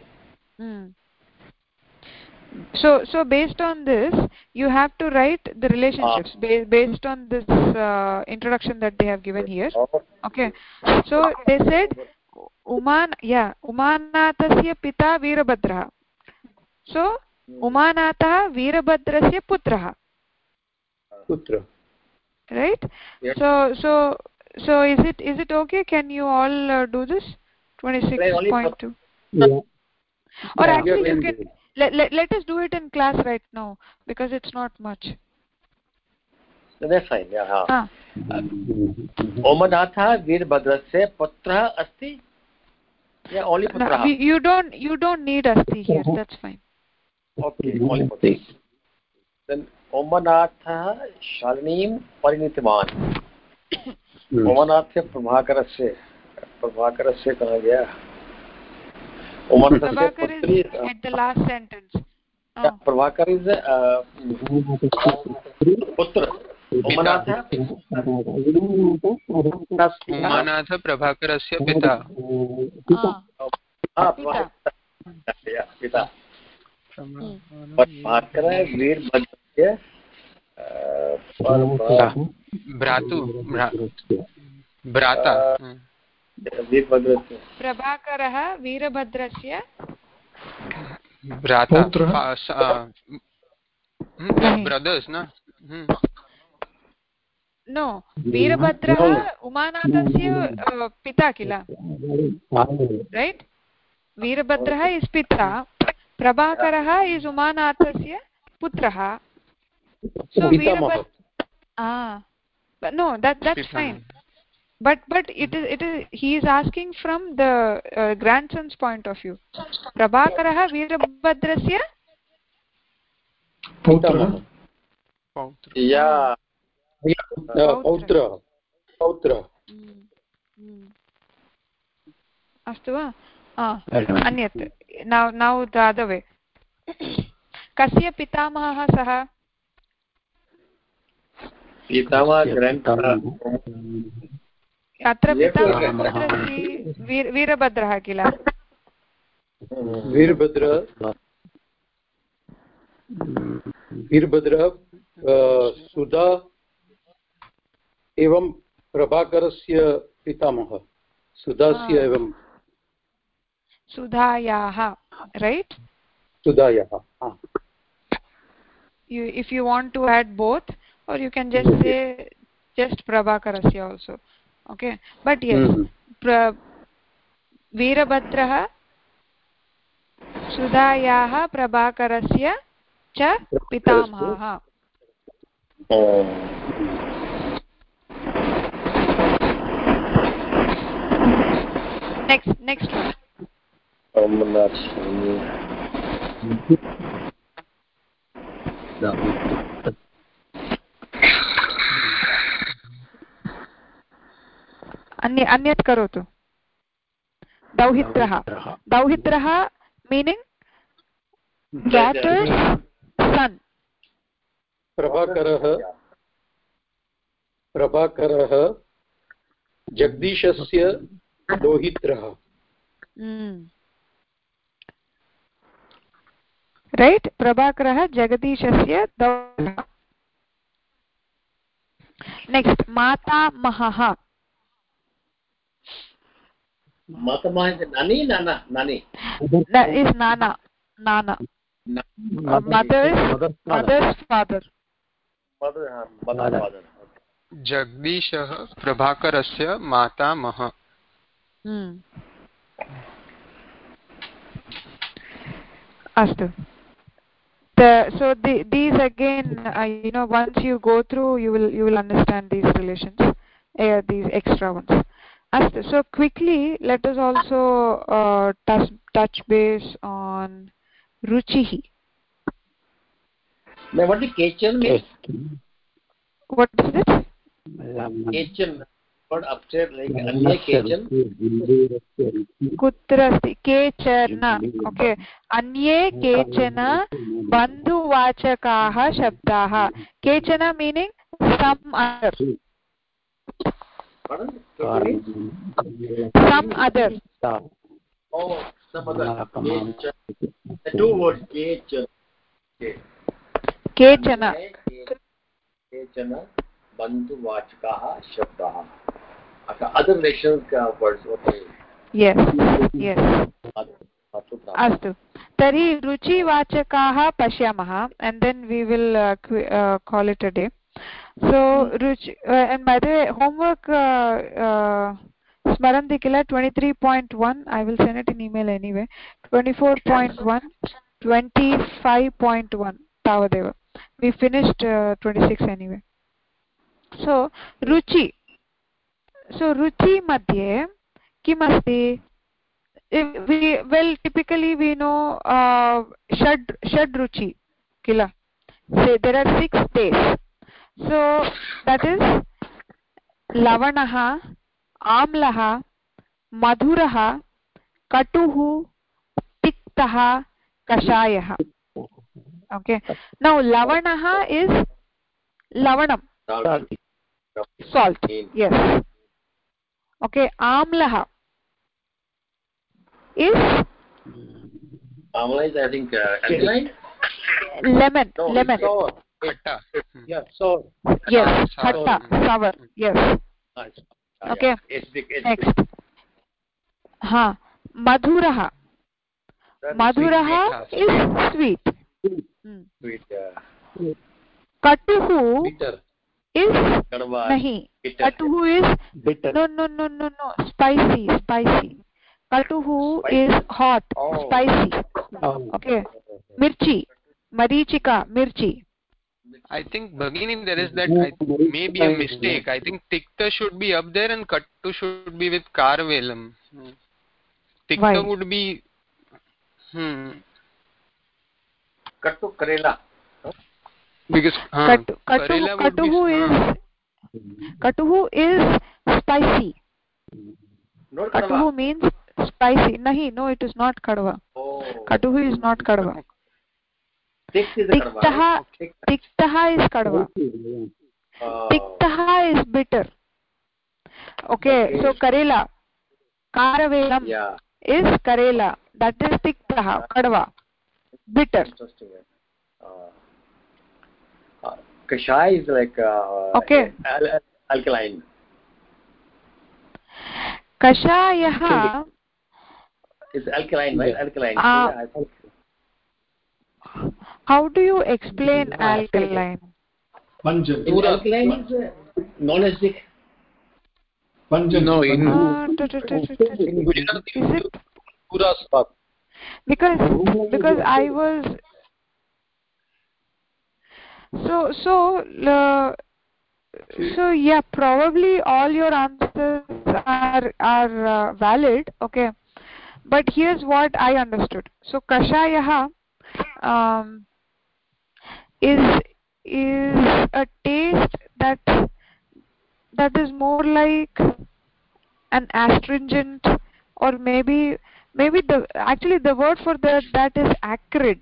So, so based on this, you have to write the relationships ba based on this uh, introduction that they have given here. Okay. So they said, Uman, yeah, Umanathasya pita Veerabhadraha. So Umanatha Veerabhadrasya putraha. Putra. Right. Yeah. So, so, so is it is it okay? Can you all uh, do this? twenty-six point two. Yeah. Or Yeah. actually you can let, let, let us do it in class right now because it's not much. That's fine. Yeah. Ah. Omanatha Veerbhadrasya putrah asti. Yeah, only putrah. No, you don't you don't need asti here. That's fine. Okay, only putrah. Then Omanatha Shalinim Parinitiman. Omanatha Prabhakarasya. Prabhakarasya कहाँ गया? Prabhakar is at the last sentence. Oh. Yeah, Prabhakar is uh, putra. Omanatha Omanatha Prabhakarasya pita. Ah. Ah, pita. Yeah, pita. Prabhakara Veerbhadrasya Bratu. Brata. Veerbhadrasya. Prabhakarah Veerbhadrasya Brata. Brothers, na? No, Veerbhadrah Umanathasya pita kila. Right? Veerbhadrah is pita. Prabhakarah is Umanathasya putrah. So Veerbhadrah. Ah, but no, that that's fine. But but it is it is he is asking from the uh, grandson's point of view. Prabhakarah Veerbhadrasya Putra. Yeah. Pautra. Pautra. अस्तु वा अन्यत् now now the other way. कस्य पितामहः सः? पितामह grand अत्र पितामहपुत्रस्य वीरभद्रः किल? वीरभद्र वीरभद्र सुधा एवं प्रभाकरस्य पितामहः सुधास्य एवं सुधायाः, right? सुधायाः. You if you want to add both, or you can just say just Prabhakarasya also. Okay, but yes, mm-hmm. pra, Veerbhadrah Sudhayaah Prabhakarasya cha pitamahah. Next, next one. अन्य अन्यत् करोतु. दौहित्रः. दौहित्रः meaning daughter's son. प्रभाकरः प्रभाकरः जगदीशस्य दौहित्रः. Right? Prabhakarah Jagadishasya dauhitrah. Next, Mata Mahaha. Mata Maha is Nani, Nana, Nani. That is Nana, Nana. Na uh, mother's mother's father. Mother, uh, mother's father. Jagdishah Prabhakarasya Mata Maha. Hmm. Astu. The, so the, these again, uh, you know, once you go through, you will you will understand these relations, uh, these extra ones. Astu. So quickly, let us also uh, touch touch base on Ruchihi. Now, what is Kechan means? What is it? Kechan. What upstairs like Anya Kechan? Kutra asti? Kechana. Okay. Anye Kechana bandhuvachakaah shabdaah. Kechana meaning some other. Pardon? Some other. Oh, some other. Kechan. The two words. Kechan. Kechana. Kechana bandhuvachakaah shabdaah. Other relations words. Okay. Yes. Yes. Astu. Tari ruchi vachakaah pashyamah, and then we will uh, uh, call it a day. So ruchi, uh, and by the way, homework uh, uh, smaranti kila twenty-three point one. I will send it in email anyway. twenty-four point one, twenty-five point one tavadeva. We finished uh, twenty-six anyway. So ruchi. So ruchi madhye kim asti? We well typically we know uh, shad shad ruchi kila. Say there are six tastes. So that is lavanah, amlah, madhurah, katuh, tiktah, kashayah. Okay, now lavanah is lavanam, Salt. salt. Yes. Okay, amlah is Amla is, I think, uh, alkaline. lemon. No, lemon. Sour. Khatta. Yeah, sour. Yes, khatta, sour. Yes. Nice. Okay. Yeah. Acidic, acidic. Next. Ha, madhurah. Madhurah is sweet. Hmm. Sweet. Uh, Katuh bitter. is Kadava. nahi. Bitter. Katuh is Bitter. no no no no no spicy spicy. Katuh is hot, Oh. spicy. Oh. Okay. Mirchi, marichika, mirchi. I think Bhagini, there is that I, maybe a mistake. I think Tikta should be up there and Kattu should be with Karvelam. Tikta Why? would be hmm. Kattu Karela. Because uh, Kattu, katuh, Karela would be, katuh is katuh is spicy. Not Katuh kadava. means spicy. Nahi, no, it is not kadva. Oh. Katuh is not kadva. Tikt is the kadava. Tiktaha, Right? tiktaha is kadva. Uh, Tiktaha is bitter. Okay, Okay. so Karela, Karavelam yeah. is Karela. That is tiktaha, kadva, bitter. Interesting. Uh, uh, Kashai is like uh, Okay. al- al- alkaline. Kashayah. It's alkaline, right? Alkaline. Uh, yeah, I think. How do you explain alkaline? Pungent. In alkaline is uh, non-acidic. Pungent. No, in, Uh, t- t- t- t- t- in Gujarati, Is it? Pura Swat. Because because I was so so uh, so yeah, probably all your answers are are uh, valid. Okay, but here's what I understood. So kashayah um, is is a taste that that is more like an astringent, or maybe maybe the actually the word for that that is acrid.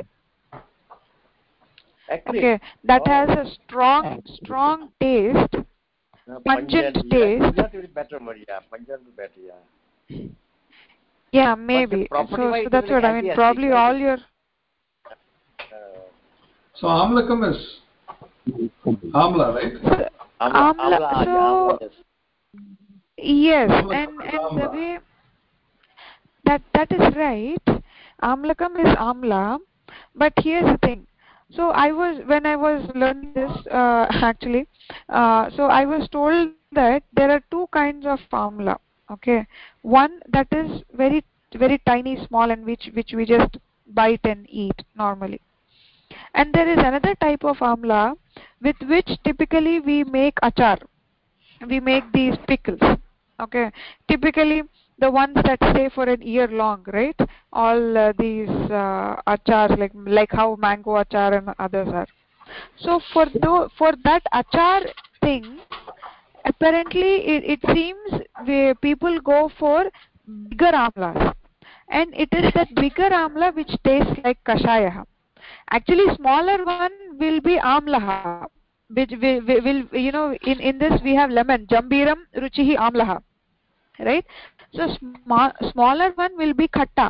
Acrid. Okay, that Oh. has a strong strong taste, Uh, pungent yeah. taste. That will be better, Maria. Pungent will be better, yeah. Yeah, maybe. So, so that's what I mean. Probably all your. Uh, So amlakam is amla, right? So, amla, amla. amla, So yeah, yes, Amlakam and is and the amla. way that that is right. Amlakam is amla, but here's the thing. So I was when I was learning this uh, actually. Uh, so I was told that there are two kinds of amla. Okay, one that is very very tiny, small, and which which we just bite and eat normally. And there is another type of amla with which typically we make achar. We make these pickles. Okay, typically the ones that stay for an year long, right? All uh, these uh, achars, like like how mango achar and others are. So for tho- for that achar thing, apparently it, it seems we, people go for bigger amlas, and it is that bigger amla which tastes like kashayah. Actually smaller one will be amlaha, which will, will you know, in in this we have lemon, jambiram ruchihi amlaha, right? So small smaller one will be khatta,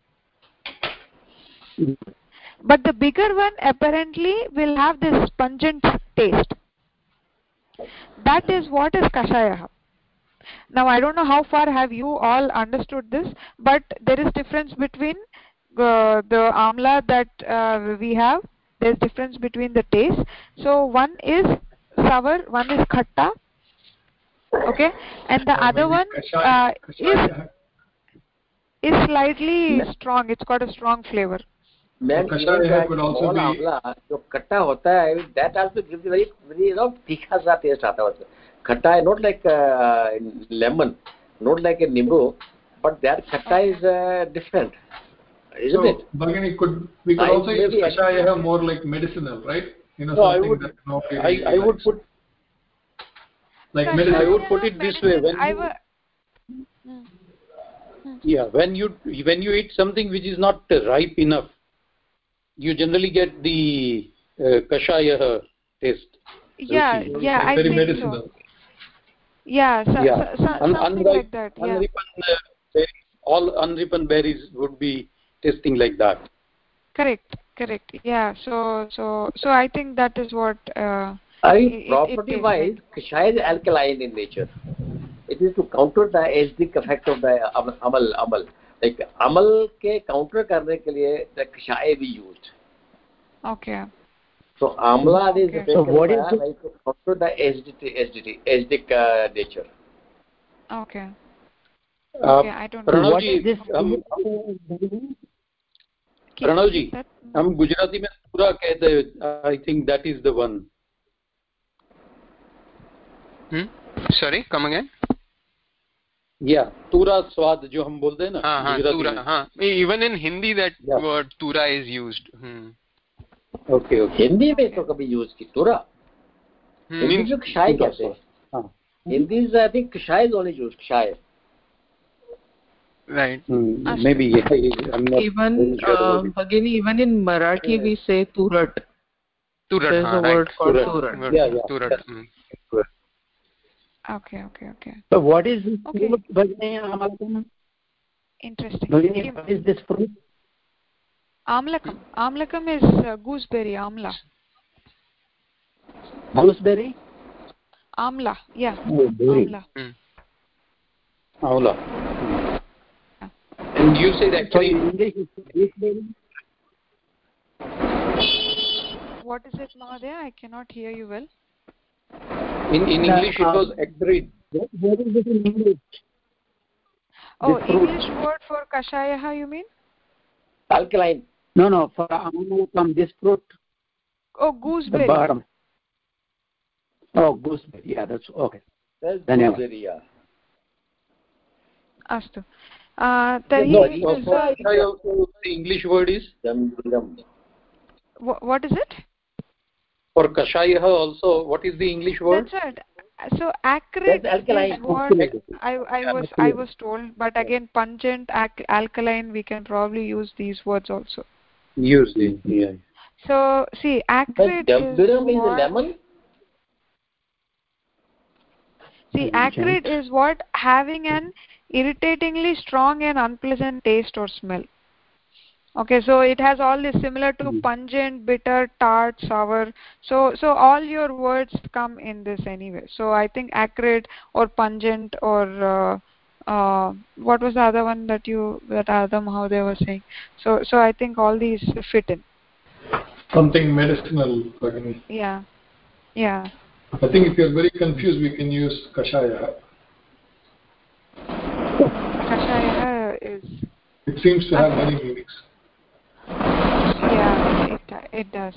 but the bigger one apparently will have this pungent taste. That is what is kashayah. Now I don't know how far have you all understood this, but there is difference between uh, the amla that uh, we have. There is difference between the taste. So one is sour, one is khatta. Okay, and the other one uh, is is slightly strong. It's got a strong flavor. Ma'am, even that small amla, जो खट्टा होता है, that also gives a very, very, you know, तीखा सा taste आता है उसमें. खट्टा है, not like uh, lemon, not like a nimbu, but that खट्टा is uh, different, isn't so, it? Bhagini, could we could I also use kashaya more like medicinal, right? You know, no, something I would, that nobody I, really I would likes. put like kashaya, medicine. I would put it this way: when I you, w- hmm. yeah, when you when you eat something which is not ripe enough, you generally get the uh, kashaya taste. Yeah, Ruchi. yeah, I very think medicinal. so. Yeah, so, yeah. so, so, Un- something unripe, like that. Yeah. Unripened uh, berries, all unripened berries would be tasting like that. Correct, correct. Yeah. So, so, so I think that is what. Uh, I property-wise, kashaya is alkaline in nature. It is to counter the acidic effect of the amal amal. Like amal के counter करने के लिए the kashaya be used. Okay. So amla okay. is so what is like to counter the acidity acidity acidic uh, nature. Okay. Uh, okay, I don't know. Pranav ji, this हम Pranav ji, हम गुजराती में पूरा कहते हैं. I think that is the one. Hmm? Sorry, come again. Yeah, tura swad जो हम बोलते हैं ना. हाँ हाँ tura हाँ. Even in Hindi that yeah. word tura is used. Hmm. Okay, okay. Hindi में तो कभी यूज की तुरा. हिंदी में कषाय कहते हैं. हाँ. Hindi is I think kashaya is only used kashaya. Right. Hmm. Maybe yeah, I'm not even sure uh, Bhagini, even in Marathi yeah. we say turat. Turat. There's हाँ, a word right. called turat. turat. Yeah, yeah. Turat. Yes. Mm. Okay, okay, okay. So what is this okay. fruit, Bhagini, Amalakam? Interesting. Bhagini, what is this fruit? Amlakam. Amlakam is uh, gooseberry, amla. Gooseberry? Amla, yeah. Oh, berry. Amla. Mm. Amla. Yeah. And you said actually. So in English it's gooseberry? What is it, Mahadaya? I cannot hear you well. In, in English, it was acrid. What is it in English? Oh, English word for kashaya, you mean? Alkaline. No, no, for Amalakam, this fruit. Oh, gooseberry. The bottom. Oh, gooseberry. Yeah, that's okay. That's gooseberry, yeah. Astu. Uh, the no, no, for also the English word is? Dum, dum. What is it? For kashaya also, what is the English word? That's right. So acrid is what I, I was I was told, but again pungent, alkaline, we can probably use these words also. Use it, yeah. So see, acrid but is what? Lemon? See, acrid is what having an irritatingly strong and unpleasant taste or smell. Okay, so it has all this similar to mm-hmm. pungent, bitter, tart, sour. So, so all your words come in this anyway. So I think acrid or pungent or uh, uh, what was the other one that you that Adam how they were saying. So, so I think all these fit in. Something medicinal. Yeah, yeah. I think if you're very confused, we can use kashaya. Kashaya is. It seems to have many meanings. Yeah, it it does.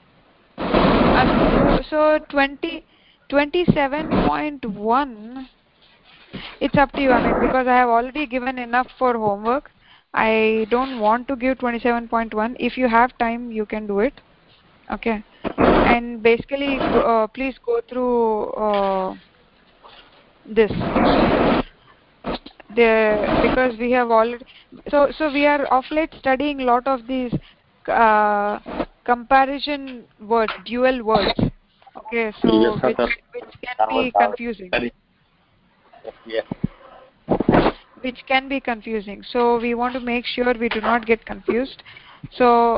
Uh, so twenty twenty-seven point one. It's up to you. I mean, because I have already given enough for homework. I don't want to give twenty-seven point one. If you have time, you can do it. Okay. And basically, uh, please go through uh, this. The, because we have already so so we are of late studying a lot of these uh, comparison words, dual words. Okay, so which which can be confusing. Yeah. Which can be confusing. So we want to make sure we do not get confused. So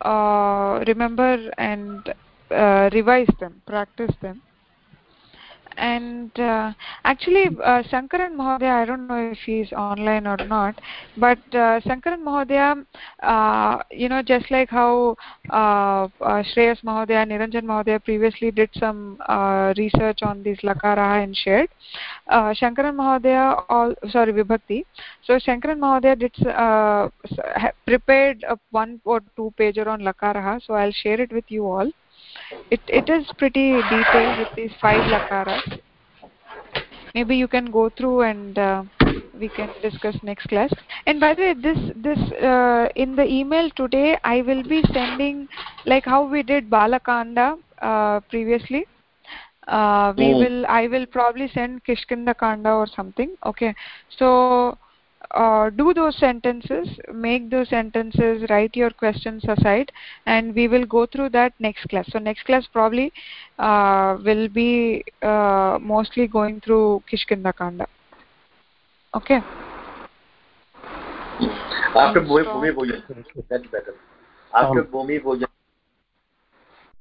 uh, remember and uh, revise them, practice them. and uh, actually uh, Shankaran Mahodaya, I don't know if he's online or not, but uh, Shankaran Mahodaya, uh, you know, just like how uh, uh, Shreyas Mahodaya, Niranjan Mahodaya previously did some uh, research on these Lakaraha and shared, uh, Shankaran Mahodaya, all, sorry, Vibhakti. So Shankaran Mahodaya did uh, prepared a one or two pager on Lakaraha, so I'll share it with you all. It it is pretty detailed with these five lakaras. Maybe you can go through and uh, we can discuss next class. And by the way, this this uh, in the email today, I will be sending like how we did Balakanda uh, previously. Uh, we mm. will I will probably send Kishkinda Kanda or something. Okay, so. Uh, do those sentences, make those sentences, write your questions aside, and we will go through that next class. So next class probably uh, will be uh, mostly going through Kishkinda Kanda. Okay. After Bhumi Bhojan, that's better. After um, Bhumi Bhojan,